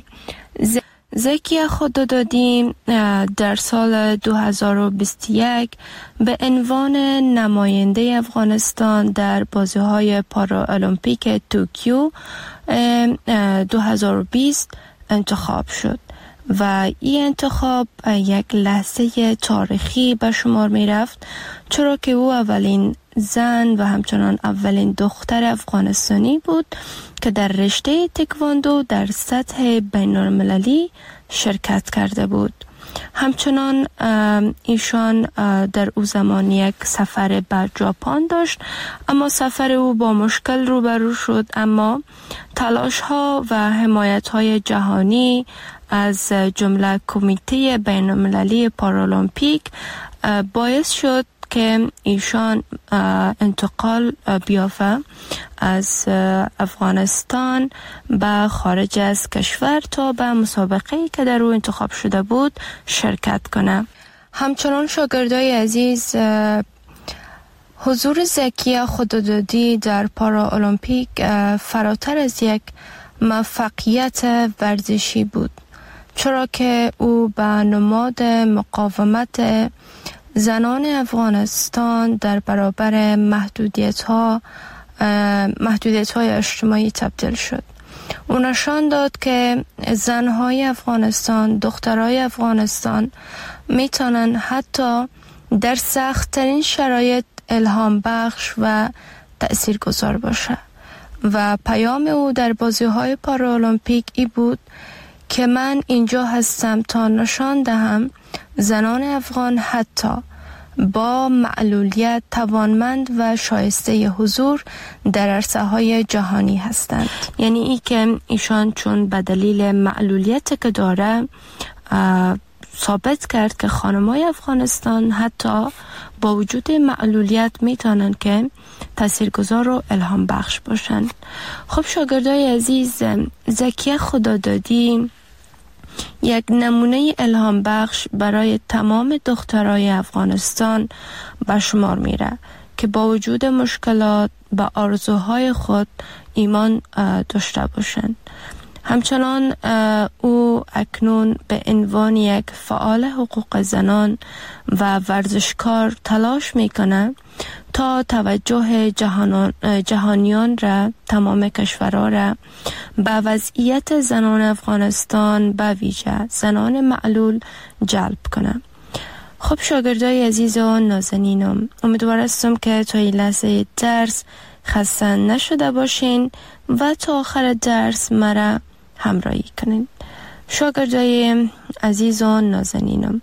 Speaker 12: زکیه خدادادی در سال دو هزار و بیست و یک به عنوان نماینده افغانستان در بازی‌های پارالمپیک توکیو دو هزار و بیست انتخاب شد و این انتخاب یک لحظه تاریخی به شمار می رفت، چرا که او اولین زن و همچنان اولین دختر افغانستانی بود که در رشته تکواندو در سطح بین المللی شرکت کرده بود. همچنان ایشان در او زمان یک سفر به ژاپن داشت، اما سفر او با مشکل روبرو شد، اما تلاش ها و حمایت های جهانی از جمله کمیته بین المللی پارالمپیک باعث شد که ایشان انتقال بیافته از افغانستان به خارج از کشور تا به مسابقه‌ای که در او انتخاب شده بود شرکت کنه. همچنان شاگردای عزیز، حضور زکیه خدادادی در پارالمپیک فراتر از یک موفقیت ورزشی بود، چرا که او به نماد مقاومت زنان افغانستان در برابر محدودیت ها محدودیت های اجتماعی تبدیل شد. او نشان داد که زنهای افغانستان، دخترای افغانستان میتونن حتی در سخت‌ترین شرایط الهام بخش و تأثیرگذار باشه و پیام او در بازی‌های پارالمپیک ای بود که من اینجا هستم تا نشان دهم زنان افغان حتی با معلولیت توانمند و شایسته حضور در عرصه‌های جهانی هستند. یعنی ای که ایشان چون به دلیل معلولیت که داره ثابت کرد که خانم‌های افغانستان حتی با وجود معلولیت میتونن که تاثیرگذار و الهام بخش باشن. خب شاگردای عزیز، زکیه خدادادی یک نمونه الهام بخش برای تمام دخترای افغانستان به شمار میره که با وجود مشکلات به آرزوهای خود ایمان داشته باشند. همچنان او اکنون به عنوان یک فعال حقوق زنان و ورزشکار تلاش میکنه تا توجه جهانان جهانیان را، تمام کشورها را به وضعیت زنان افغانستان به ویژه زنان معلول جلب کنه. خب شاگردای عزیز و نازنینم، امیدوار هستم که تا این لحظه درس خسته نشده باشین و تا آخر درس مرا همراهی کنین. شاگردای عزیز و نازنینم،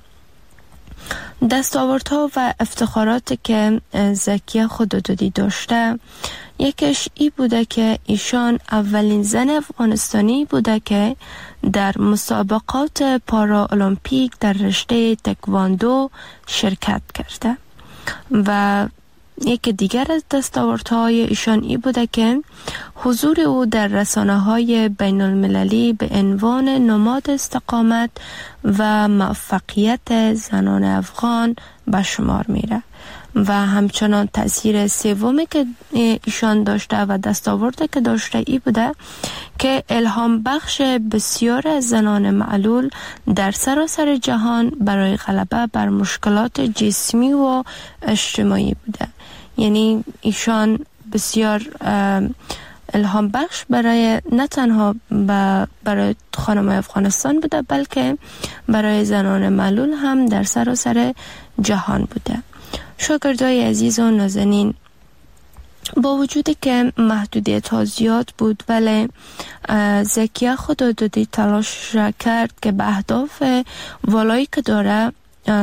Speaker 12: دستاوردها و افتخاراتی که زکیه خدادادی داشته، یکیش ای بوده که ایشان اولین زن افغانستانی بوده که در مسابقات پارالمپیک در رشته تکواندو شرکت کرده و یک دیگر از دستاوردهای ایشان ای بوده که حضور او در رسانه‌های بین المللی به عنوان نماد استقامت و موفقیت زنان افغان به شمار میره و همچنان تأثیر سومی که ایشان داشته و دستاوردی که داشته ای بوده که الهام بخش بسیار از زنان معلول در سراسر جهان برای غلبه بر مشکلات جسمی و اجتماعی بوده. یعنی ایشان بسیار الهام بخش برای نه تنها برای خانم‌های افغانستان بوده، بلکه برای زنان معلول هم در سراسر جهان بوده. شاگردای عزیز و نازنین، با وجودی که محدودیت ها زیاد بود، ولی زکیه خدادادی تلاش را کرد که به اهداف والایی که داره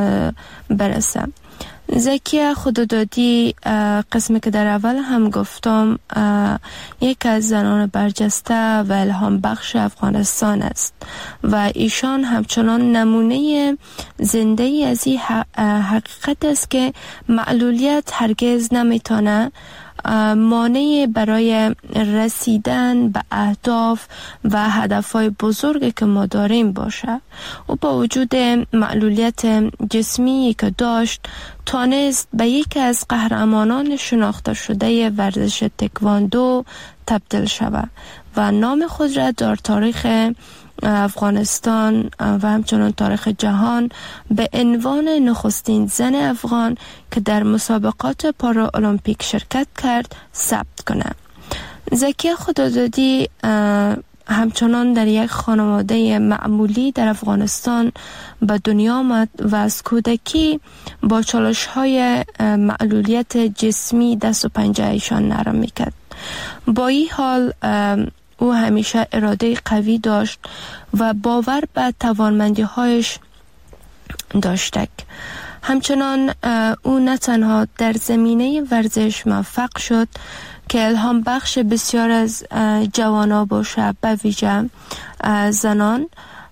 Speaker 12: برسه. زکیه خدادادی قسمی که در اول هم گفتم یک از زنان برجسته و الهام بخش افغانستان است و ایشان همچنان نمونه زنده ای از این حقیقت است که معلولیت هرگز نمیتونه مانع برای رسیدن به اهداف و هدفهای بزرگی که ما داریم باشه. و با وجود معلولیت جسمی که داشت تانست به یکی از قهرمانان شناخته شده ورزش تکواندو تبدیل شود و نام خود را در تاریخ افغانستان و همچنان تاریخ جهان به عنوان نخستین زن افغان که در مسابقات پارا المپیک شرکت کرد ثبت کنه. زکیه خدادادی همچنان در یک خانواده معمولی در افغانستان به دنیا آمد و از کودکی با چالش‌های معلولیت جسمی دست و پنجه ایشان نرم میکرد. با این حال او همیشه اراده قوی داشت و باور به توانمندی‌هایش داشت. همچنان او نه تنها در زمینه ورزش موفق شد که الهام بخش بسیار از جوانان باشه، به ویژه زنان.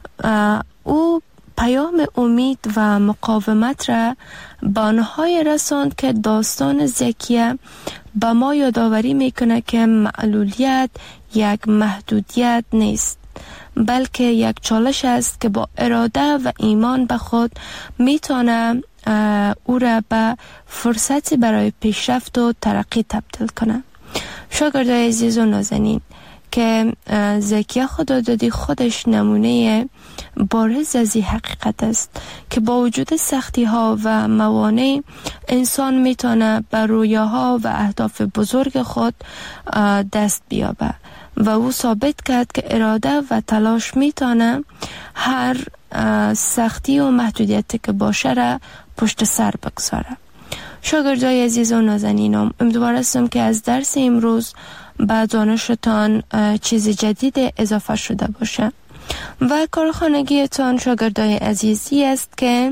Speaker 12: او پیام امید و مقاومت را به آنهای رساند که داستان زکیه به ما یادآوری میکنه که معلولیت یک محدودیت نیست، بلکه یک چالش است که با اراده و ایمان به خود میتونه او را به فرصتی برای پیشرفت و ترقی تبدیل کنه. شاگردای عزیز و نازنین، که زکیه خدادادی خودش نمونه بارز از این حقیقت است که با وجود سختی ها و موانع انسان میتونه به رویاها و اهداف بزرگ خود دست بیابه و او ثابت کرد که اراده و تلاش میتونه هر سختی و محدودیتی که باشه را پشت سر بگذاره. شاگردای عزیز و نازنینم، امیدوار هستم که از درس امروز به دانشتان چیز جدید اضافه شده باشه و کارخانگیتان شاگردای عزیزی است که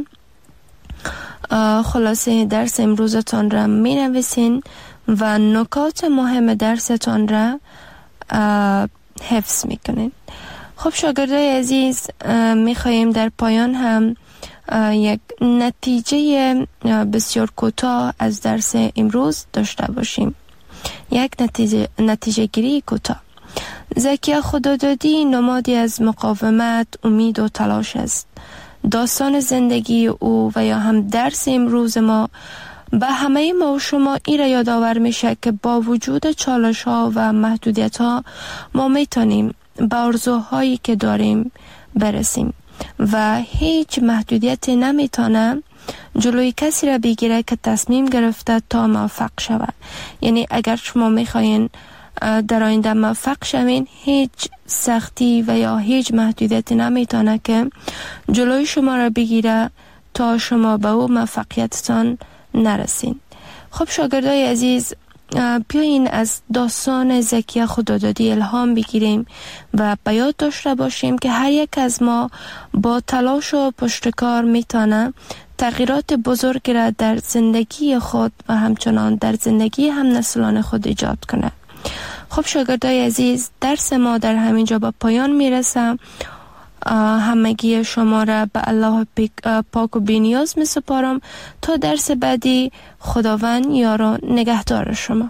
Speaker 12: خلاصه درس امروزتان را می نویسین و نکات مهم درستان را حفظ می کنین. خب شاگردای عزیز، می خواهیم در پایان هم یک نتیجه بسیار کوتاه از درس امروز داشته باشیم. یک نتیجه, نتیجه گیری کوتاه. زکیه خدادادی نمادی از مقاومت، امید و تلاش است. داستان زندگی او و یا هم درس امروز ما به همه ما و شما این را یادآور میشه که با وجود چالش ها و محدودیت ها ما میتونیم به آرزوهایی که داریم برسیم و هیچ محدودیتی نمیتونه جلوی کسی را بگیره که تصمیم گرفته تا موفق شود. یعنی اگر شما میخواین در آینده موفق شوین، هیچ سختی و یا هیچ محدودیتی نمیتونه که جلوی شما را بگیره تا شما به او موفقیتتان نرسین. خب شاگردای عزیز، بیاین از داستان زکیه خدادادی الهام بگیریم و به یاد داشته باشیم که هر یک از ما با تلاش و پشتکار میتونه تغییرات بزرگی را در زندگی خود و همچنان در زندگی هم نسلان خود ایجاد کنه. خب شاگردای عزیز، درس ما در همینجا به پایان میرسه. همگی شما را به الله پاک و بی‌نیاز می سپارم تا درس بعدی. خداوند یار و نگهدار شما.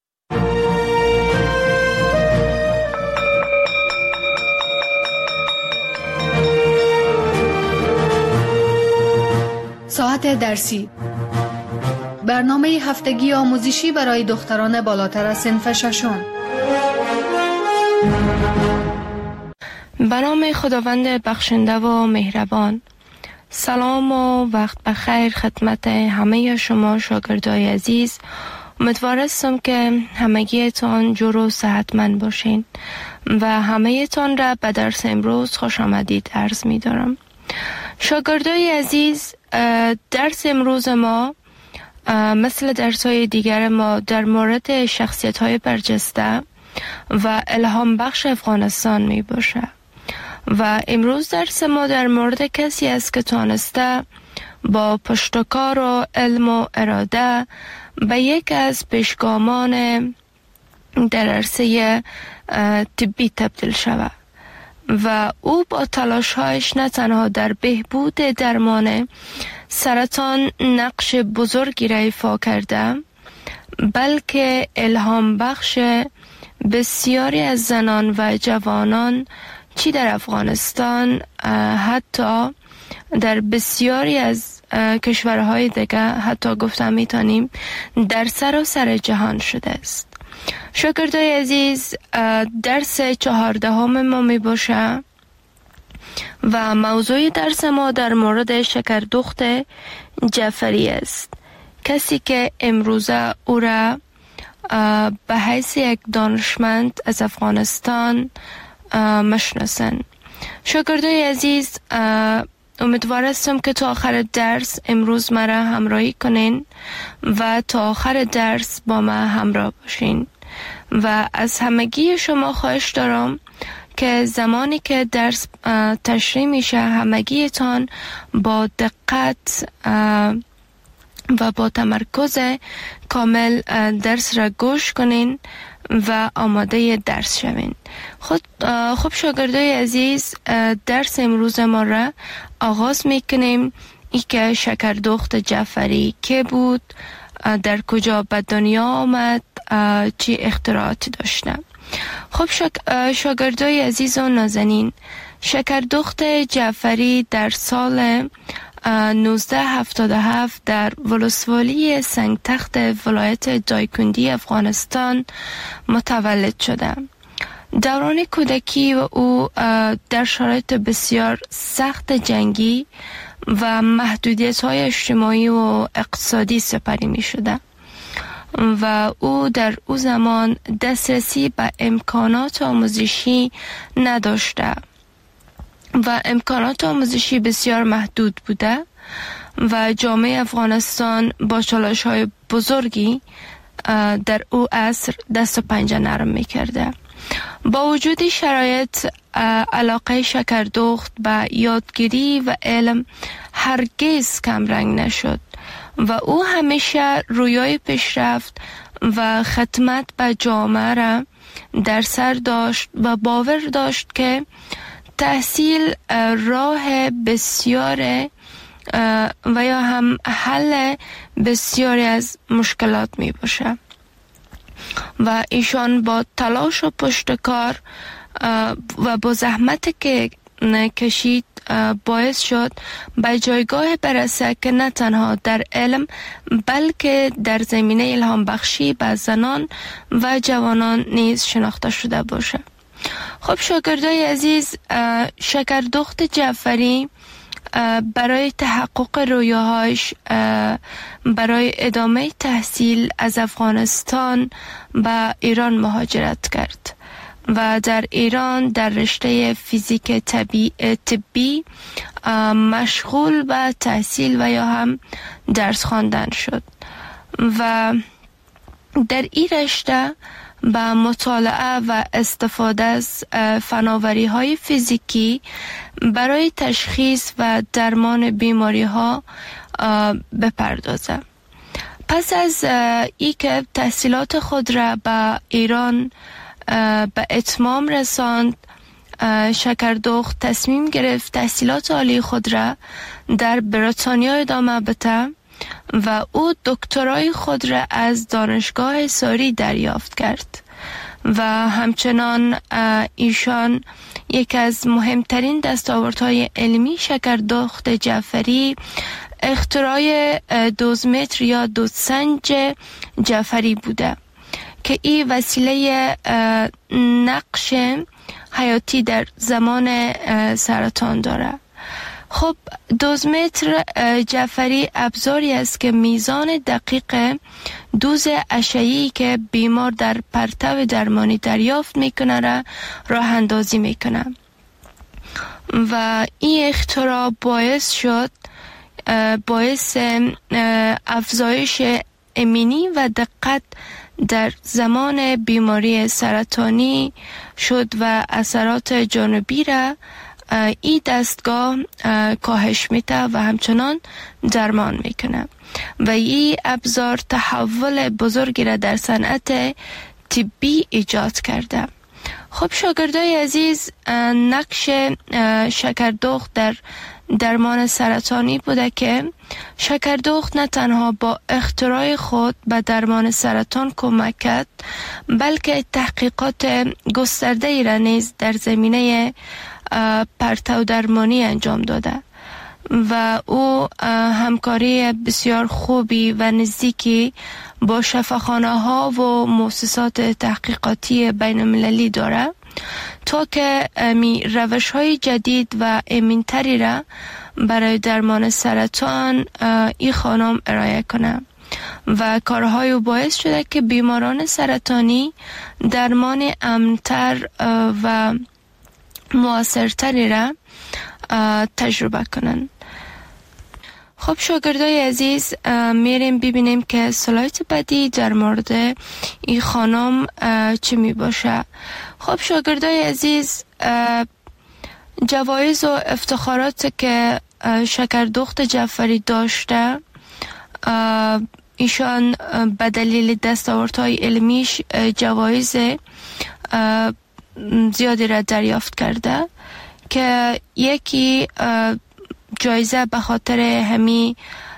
Speaker 11: ساعت درسی، برنامه هفتگی آموزشی برای دختران بالاتر از صنف ششم.
Speaker 12: به نام خداوند بخشنده و مهربان. سلام و وقت بخیر خدمت همه شما شاگردای عزیز. امیدوار هستم که همگیتان جور و صحتمند باشین و همه تان را به درس امروز خوش آمدید عرض می دارم. شاگردای عزیز، درس امروز ما مثل درس‌های دیگر ما در مورد شخصیت‌های برجسته و الهام بخش افغانستان می باشه. و امروز درس ما در مورد کسی است که تانسته با پشتکار و علم و اراده به یک از پیشگامان در عرصه طبی تبدیل شود و او با تلاش‌هایش نه تنها در بهبود درمان سرطان نقش بزرگی را ایفا کرده، بلکه الهام بخش بسیاری از زنان و جوانان چی در افغانستان حتی در بسیاری از کشورهای دیگه حتی گفتم میتونیم در سراسر جهان شده است. شاگردای عزیز، درس چهاردهم ما می باشه و موضوع درس ما در مورد شکردخت جعفری است، کسی که امروزه او را به حیث یک دانشمند از افغانستان مشناسن. شاگردای عزیز، امیدوار هستم که تا آخر درس امروز مرا همراهی کنین و تا آخر درس با ما همراه باشین و از همگی شما خواهش دارم که زمانی که درس تشریح میشه همگیتان با دقت و با تمرکز کامل درس را گوش کنین و آماده درس شوین. خود خب شاگردای عزیز، درس امروز ما را آغاز میکنیم. ای که شکردخت جعفری که بود، در کجا به دنیا آمد، چی اختراعاتی داشته. خب شاگردای عزیز و نازنین، شکردخت جعفری در سال نوزده هفتاد و هفت در ولسوالی سنگتخت ولایت دایکندی افغانستان متولد شده. دوران کودکی و او در شرایط بسیار سخت جنگی و محدودیت‌های اجتماعی و اقتصادی سپری می شده و او در او زمان دسترسی به امکانات آموزشی نداشته و امکانات آموزشی بسیار محدود بوده و جامعه افغانستان با چالش‌های بزرگی در او عصر دست و پنجه نرم می‌کرده. با وجود شرایط، علاقه شکردخت به یادگیری و علم هرگز کمرنگ نشد و او همیشه رویای پیشرفت و خدمت به جامعه را در سر داشت و باور داشت که تحصیل راه بسیار و یا هم حل بسیاری از مشکلات می باشه و ایشان با تلاش و پشتکار و با زحمت که کشید باعث شد به جایگاه برسه که نه تنها در علم بلکه در زمینه الهام بخشی به زنان و جوانان نیز شناخته شده باشه. خب شاگردای عزیز، شکردخت جعفری برای تحقق رویاهاش برای ادامه تحصیل از افغانستان به ایران مهاجرت کرد و در ایران در رشته فیزیک طبی, طبی مشغول به تحصیل و یا هم درس خواندن شد و در این رشته با مطالعه و استفاده از فناوری های فیزیکی برای تشخیص و درمان بیماری ها بپردازه. پس از ای که تحصیلات خود را به ایران به اتمام رساند، شکردخت تصمیم گرفت تحصیلات عالی خود را در بریتانیا ادامه بده و او دکترای خود را از دانشگاه ساری دریافت کرد و همچنان ایشان یک از مهمترین دستاوردهای علمی شکردخت جعفری اختراع دوزمتر یا دودسنج جعفری بوده که این وسیله نقش حیاتی در زمان سرطان داره. خب دوزمتر جعفری ابزاری است که میزان دقیق دوز اشعه‌ای که بیمار در پرتو درمانی دریافت میکنه را راه اندازی میکنه و این اختراع باعث شد باعث افزایش امنی و دقت در زمان بیماری سرطانی شد و اثرات جانبی را این دستگاه کاهش میده و همچنان درمان میکنه و این ابزار تحول بزرگی را در صنعت طبی ایجاد کرده. خب شاگردای عزیز، نقش شکردخت در درمان سرطانی بوده که شکردخت نه تنها با اختراع خود به درمان سرطان کمک کرد، بلکه تحقیقات گسترده ای را نیز در زمینه پرتو درمانی انجام داده و او همکاری بسیار خوبی و نزدیکی با شفاخانه ها و مؤسسات تحقیقاتی بین المللی داره تا که می روش های جدید و امن‌تری را برای درمان سرطان این خانم ارائه کنه و کارهای او باعث شده که بیماران سرطانی درمان امن‌تر و مؤثرتری را تجربه کنند. خب شاگردای عزیز، میریم ببینیم که سلاید بعدی در مورد این خانم چی می باشه. خب شاگردای عزیز، جوایز و افتخارات که شکردخت جعفری داشته، ایشان به دلیل دستاوردهای علمیش جوایز زیادی را دریافت کرده که یکی جایزه به خاطر همی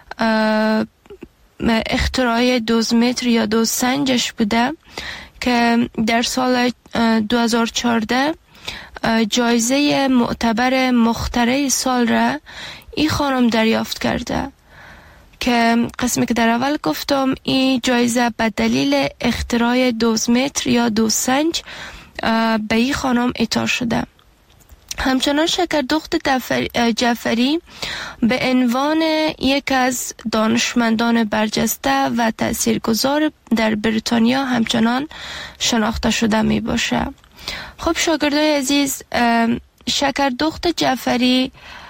Speaker 12: اختراع دوزمتر یا دوزسنجش بوده که در سال دو هزار و چهارده جایزه معتبر مخترع سال را این خانم دریافت کرده که قسمی که در اول گفتم این جایزه به دلیل اختراع دوزمتر یا دوزسنج به این خانم اعطا شده. همچنان شکردخت جعفری به عنوان یک از دانشمندان برجسته و تاثیرگذار در بریتانیا همچنان شناخته شده می باشه. خب شاگردای عزیز، شکردخت جعفری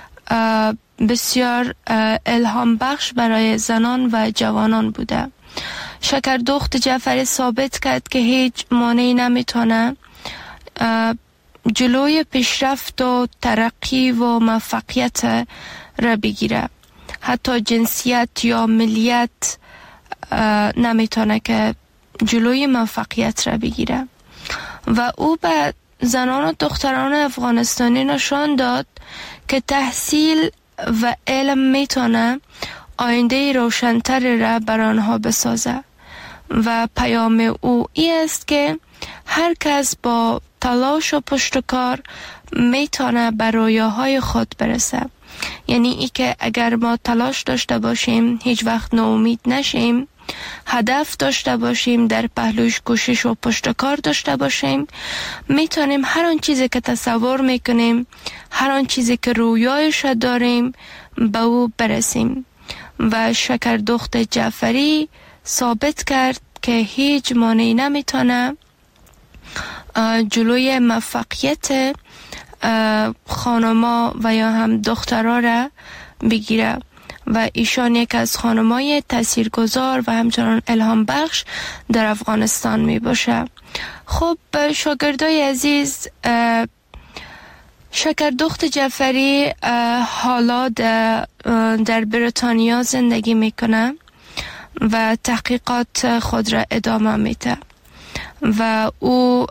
Speaker 12: بسیار الهام بخش برای زنان و جوانان بوده. شکردخت جعفری ثابت کرد که هیچ مانعی نمیتونه جلوی پیشرفت و ترقی و موفقیت را بگیره. حتی جنسیت یا ملیت نمیتونه که جلوی موفقیت را بگیره و او به زنان و دختران افغانستانی نشان داد که تحصیل و علم میتونه آینده روشن‌تر را بر آنها بسازه و پیام او این است که هر کس با تلاش و پشتکار میتونه به رویاهای خود برسه. یعنی ای که اگر ما تلاش داشته باشیم، هیچ وقت ناامید نشیم، هدف داشته باشیم، در پهلوش کوشش و پشتکار داشته باشیم، میتونیم هر آن چیزی که تصور میکنیم، هر آن چیزی که رویایش داریم به او برسیم. و شکردخت جعفری ثابت کرد که هیچ مانعی نمیتونه جلوی موفقیت خانما و یا هم دخترها را بگیره و ایشان یک از خانمای تاثیرگذار و همچنان الهام بخش در افغانستان می باشه. خب شاگردای عزیز، شکردخت جعفری حالا در بریتانیا زندگی میکنه و تحقیقات خود را ادامه میده و او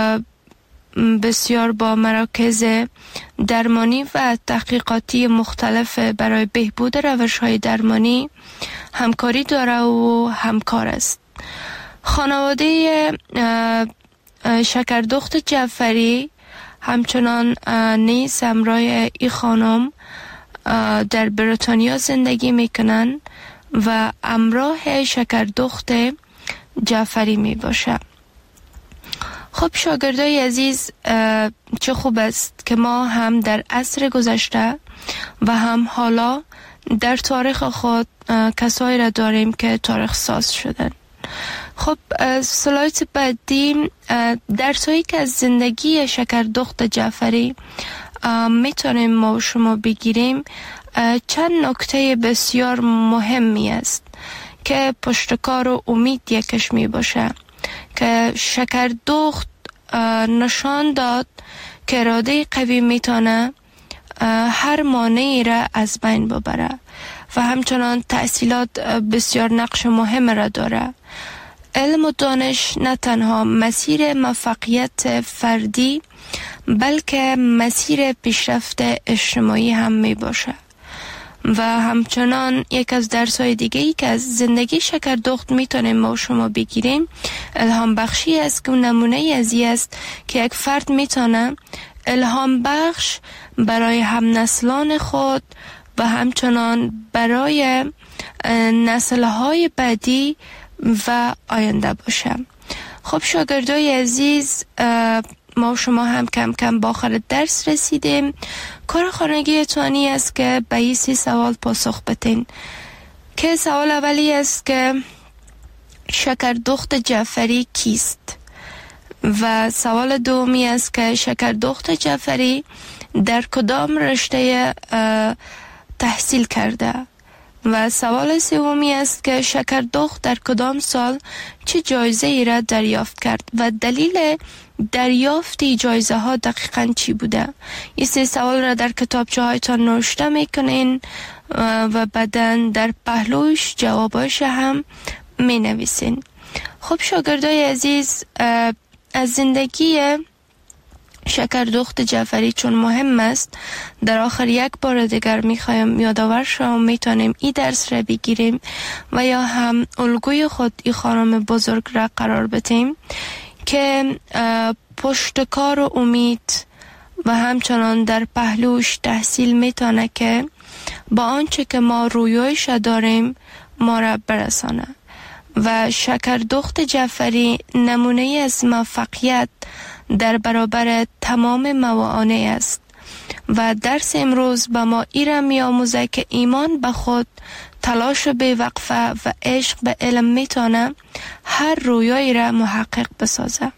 Speaker 12: بسیار با مراکز درمانی و تحقیقاتی مختلف برای بهبود روش‌های درمانی همکاری داره و همکار است. خانواده شکردخت جعفری همچنان نیز همراه این خانم در بریتانیا زندگی میکنن و همراه شکردخت جعفری می باشه. خب شاگردای عزیز، چه خوب است که ما هم در عصر گذشته و هم حالا در تاریخ خود کسایی را داریم که تاریخ ساز شدن. خب سلاید بعدی درسایی که از زندگی شکردخت جعفری میتونیم ما و شما بگیریم چند نکته بسیار مهمی است که پشتکار و امید یکش می باشه که شکردخت نشان داد که اراده قوی میتونه هر مانعی را از بین ببره و همچنان تحصیلات بسیار نقش مهم را داره. علم و دانش نه تنها مسیر موفقیت فردی بلکه مسیر پیشرفت اجتماعی هم می باشه و همچنان یک از درس‌های دیگه ای که از زندگی شکردخت میتونیم ما و شما بگیریم الهام بخشی است که نمونه ازی است که یک فرد میتونه الهام بخش برای هم نسلان خود و همچنان برای نسل‌های بعدی و آینده باشه. خب شاگردای عزیز، ما و شما هم کم کم با آخر درس رسیدیم. کار خانگی توانی است که به این سی سوال پاسخ بدین که سوال اولی است که شکردخت جعفری کیست؟ و سوال دومی است که شکردخت جعفری در کدام رشته تحصیل کرده؟ و سوال سومی است که شکردخت در کدام سال چه جایزه ای را دریافت کرد و دلیل دریافت جایزه ها دقیقاً چی بوده؟ این سه سوال را در کتابچه هایتان نوشته میکنین و بعداً در پهلوش جواباش هم می نویسین. خب شاگردای عزیز، از زندگی شکردخت جعفری چون مهم است، در آخر یک بار دیگر میخوایم یادآور شما میتونیم این درس را بگیریم و یا هم الگوی خود این خانم بزرگ را قرار بدیم که پشتکار و امید و همچنان در پهلوش تحصیل میتونه که با آنچه که ما رویایش داریم ما را برسانه. و شکردخت جعفری نمونه از موفقیت در برابر تمام موانع است و درس امروز به ما ایرا می آموزه که ایمان به خود، تلاش بی‌وقفه و عشق به علم میتونه هر رویایی را محقق بسازه.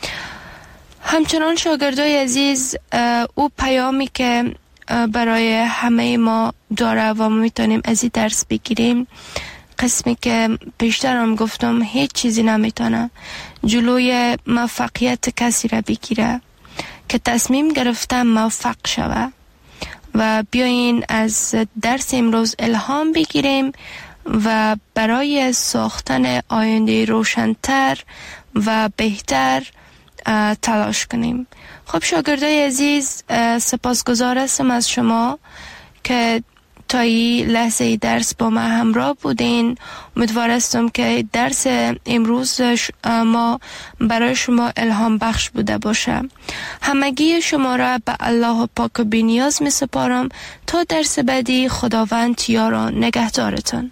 Speaker 12: همچنان شاگردای عزیز، او پیامی که برای همه ما داره و ما میتونیم از این درس بگیریم، قسمی که پیشتر هم گفتم هیچ چیزی نمیتونه جلوی موفقیت کسی را بگیره که تصمیم گرفته موفق شوه. و بیاین از درس امروز الهام بگیریم و برای ساختن آینده روشن‌تر و بهتر تلاش کنیم. خب شاگردای عزیز، سپاسگزار هستم از شما که تا این لحظه درس با ما همراه بودین. امیدوار هستم که درس امروز ما برای شما الهام بخش بوده باشه. همگی شما را به الله پاک و بی‌نیاز می سپارم تا درس بعدی. خداوند یار و نگهدارتان.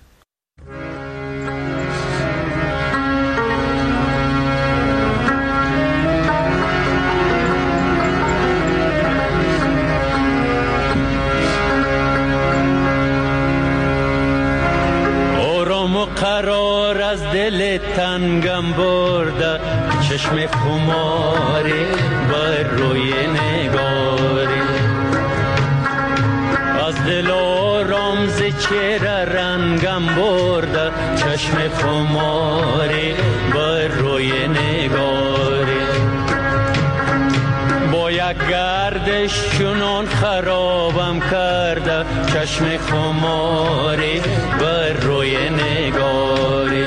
Speaker 13: قرار از دل تنگم برده، چشم خماری بر روی نگاری، از دل آرام ز چهره رنگم برده، چشم خماری بر روی نگاری، با یک گردش چنان خرابم کرده، چشم خماری بر روی نگاری،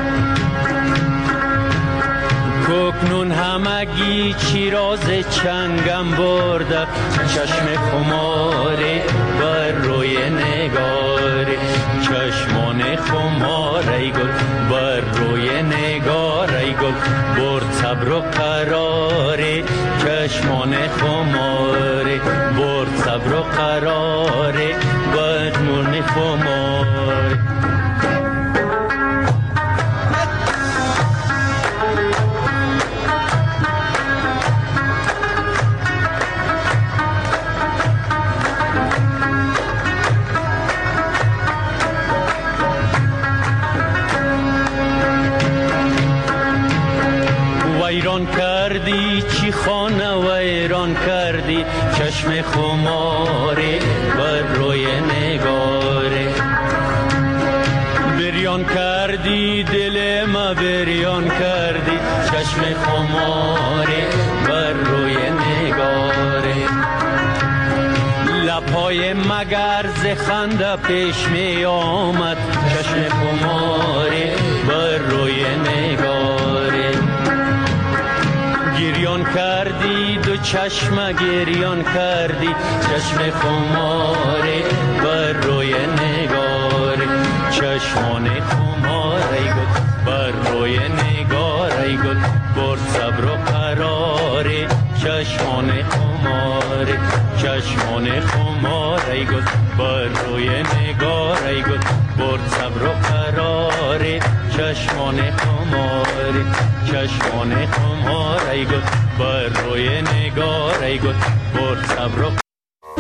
Speaker 13: کوکنون همگی چیراز چنگم برده، چشم خماری بر روی نگاری، چشمان خماری گل بر روی نگاری گل، برد صبر و قراری، چشمان خماری برد صبر و قراری، بدمون خماری. ویران کردی چی خانه ویران کردی، چشم خماره بر روی نگاره. بریان کردی دل ما بریان کردی چشم خماره بر روی نگاره. لپای مگر ز خنده پیش می آمد چشم خماره بر روی نگاره. گریان کردی دو چشم گریان کردی چشم خماره بر روی نگاره. چشمان خماره گل بر روی نگاره گل برد صبر و قراره. چشمان خماره چشمان خماره گل بر روی نگاره گل برد صبر و قراره. چشمان خماره چشمان خماره گل بر روی نگاره گل برد صبر و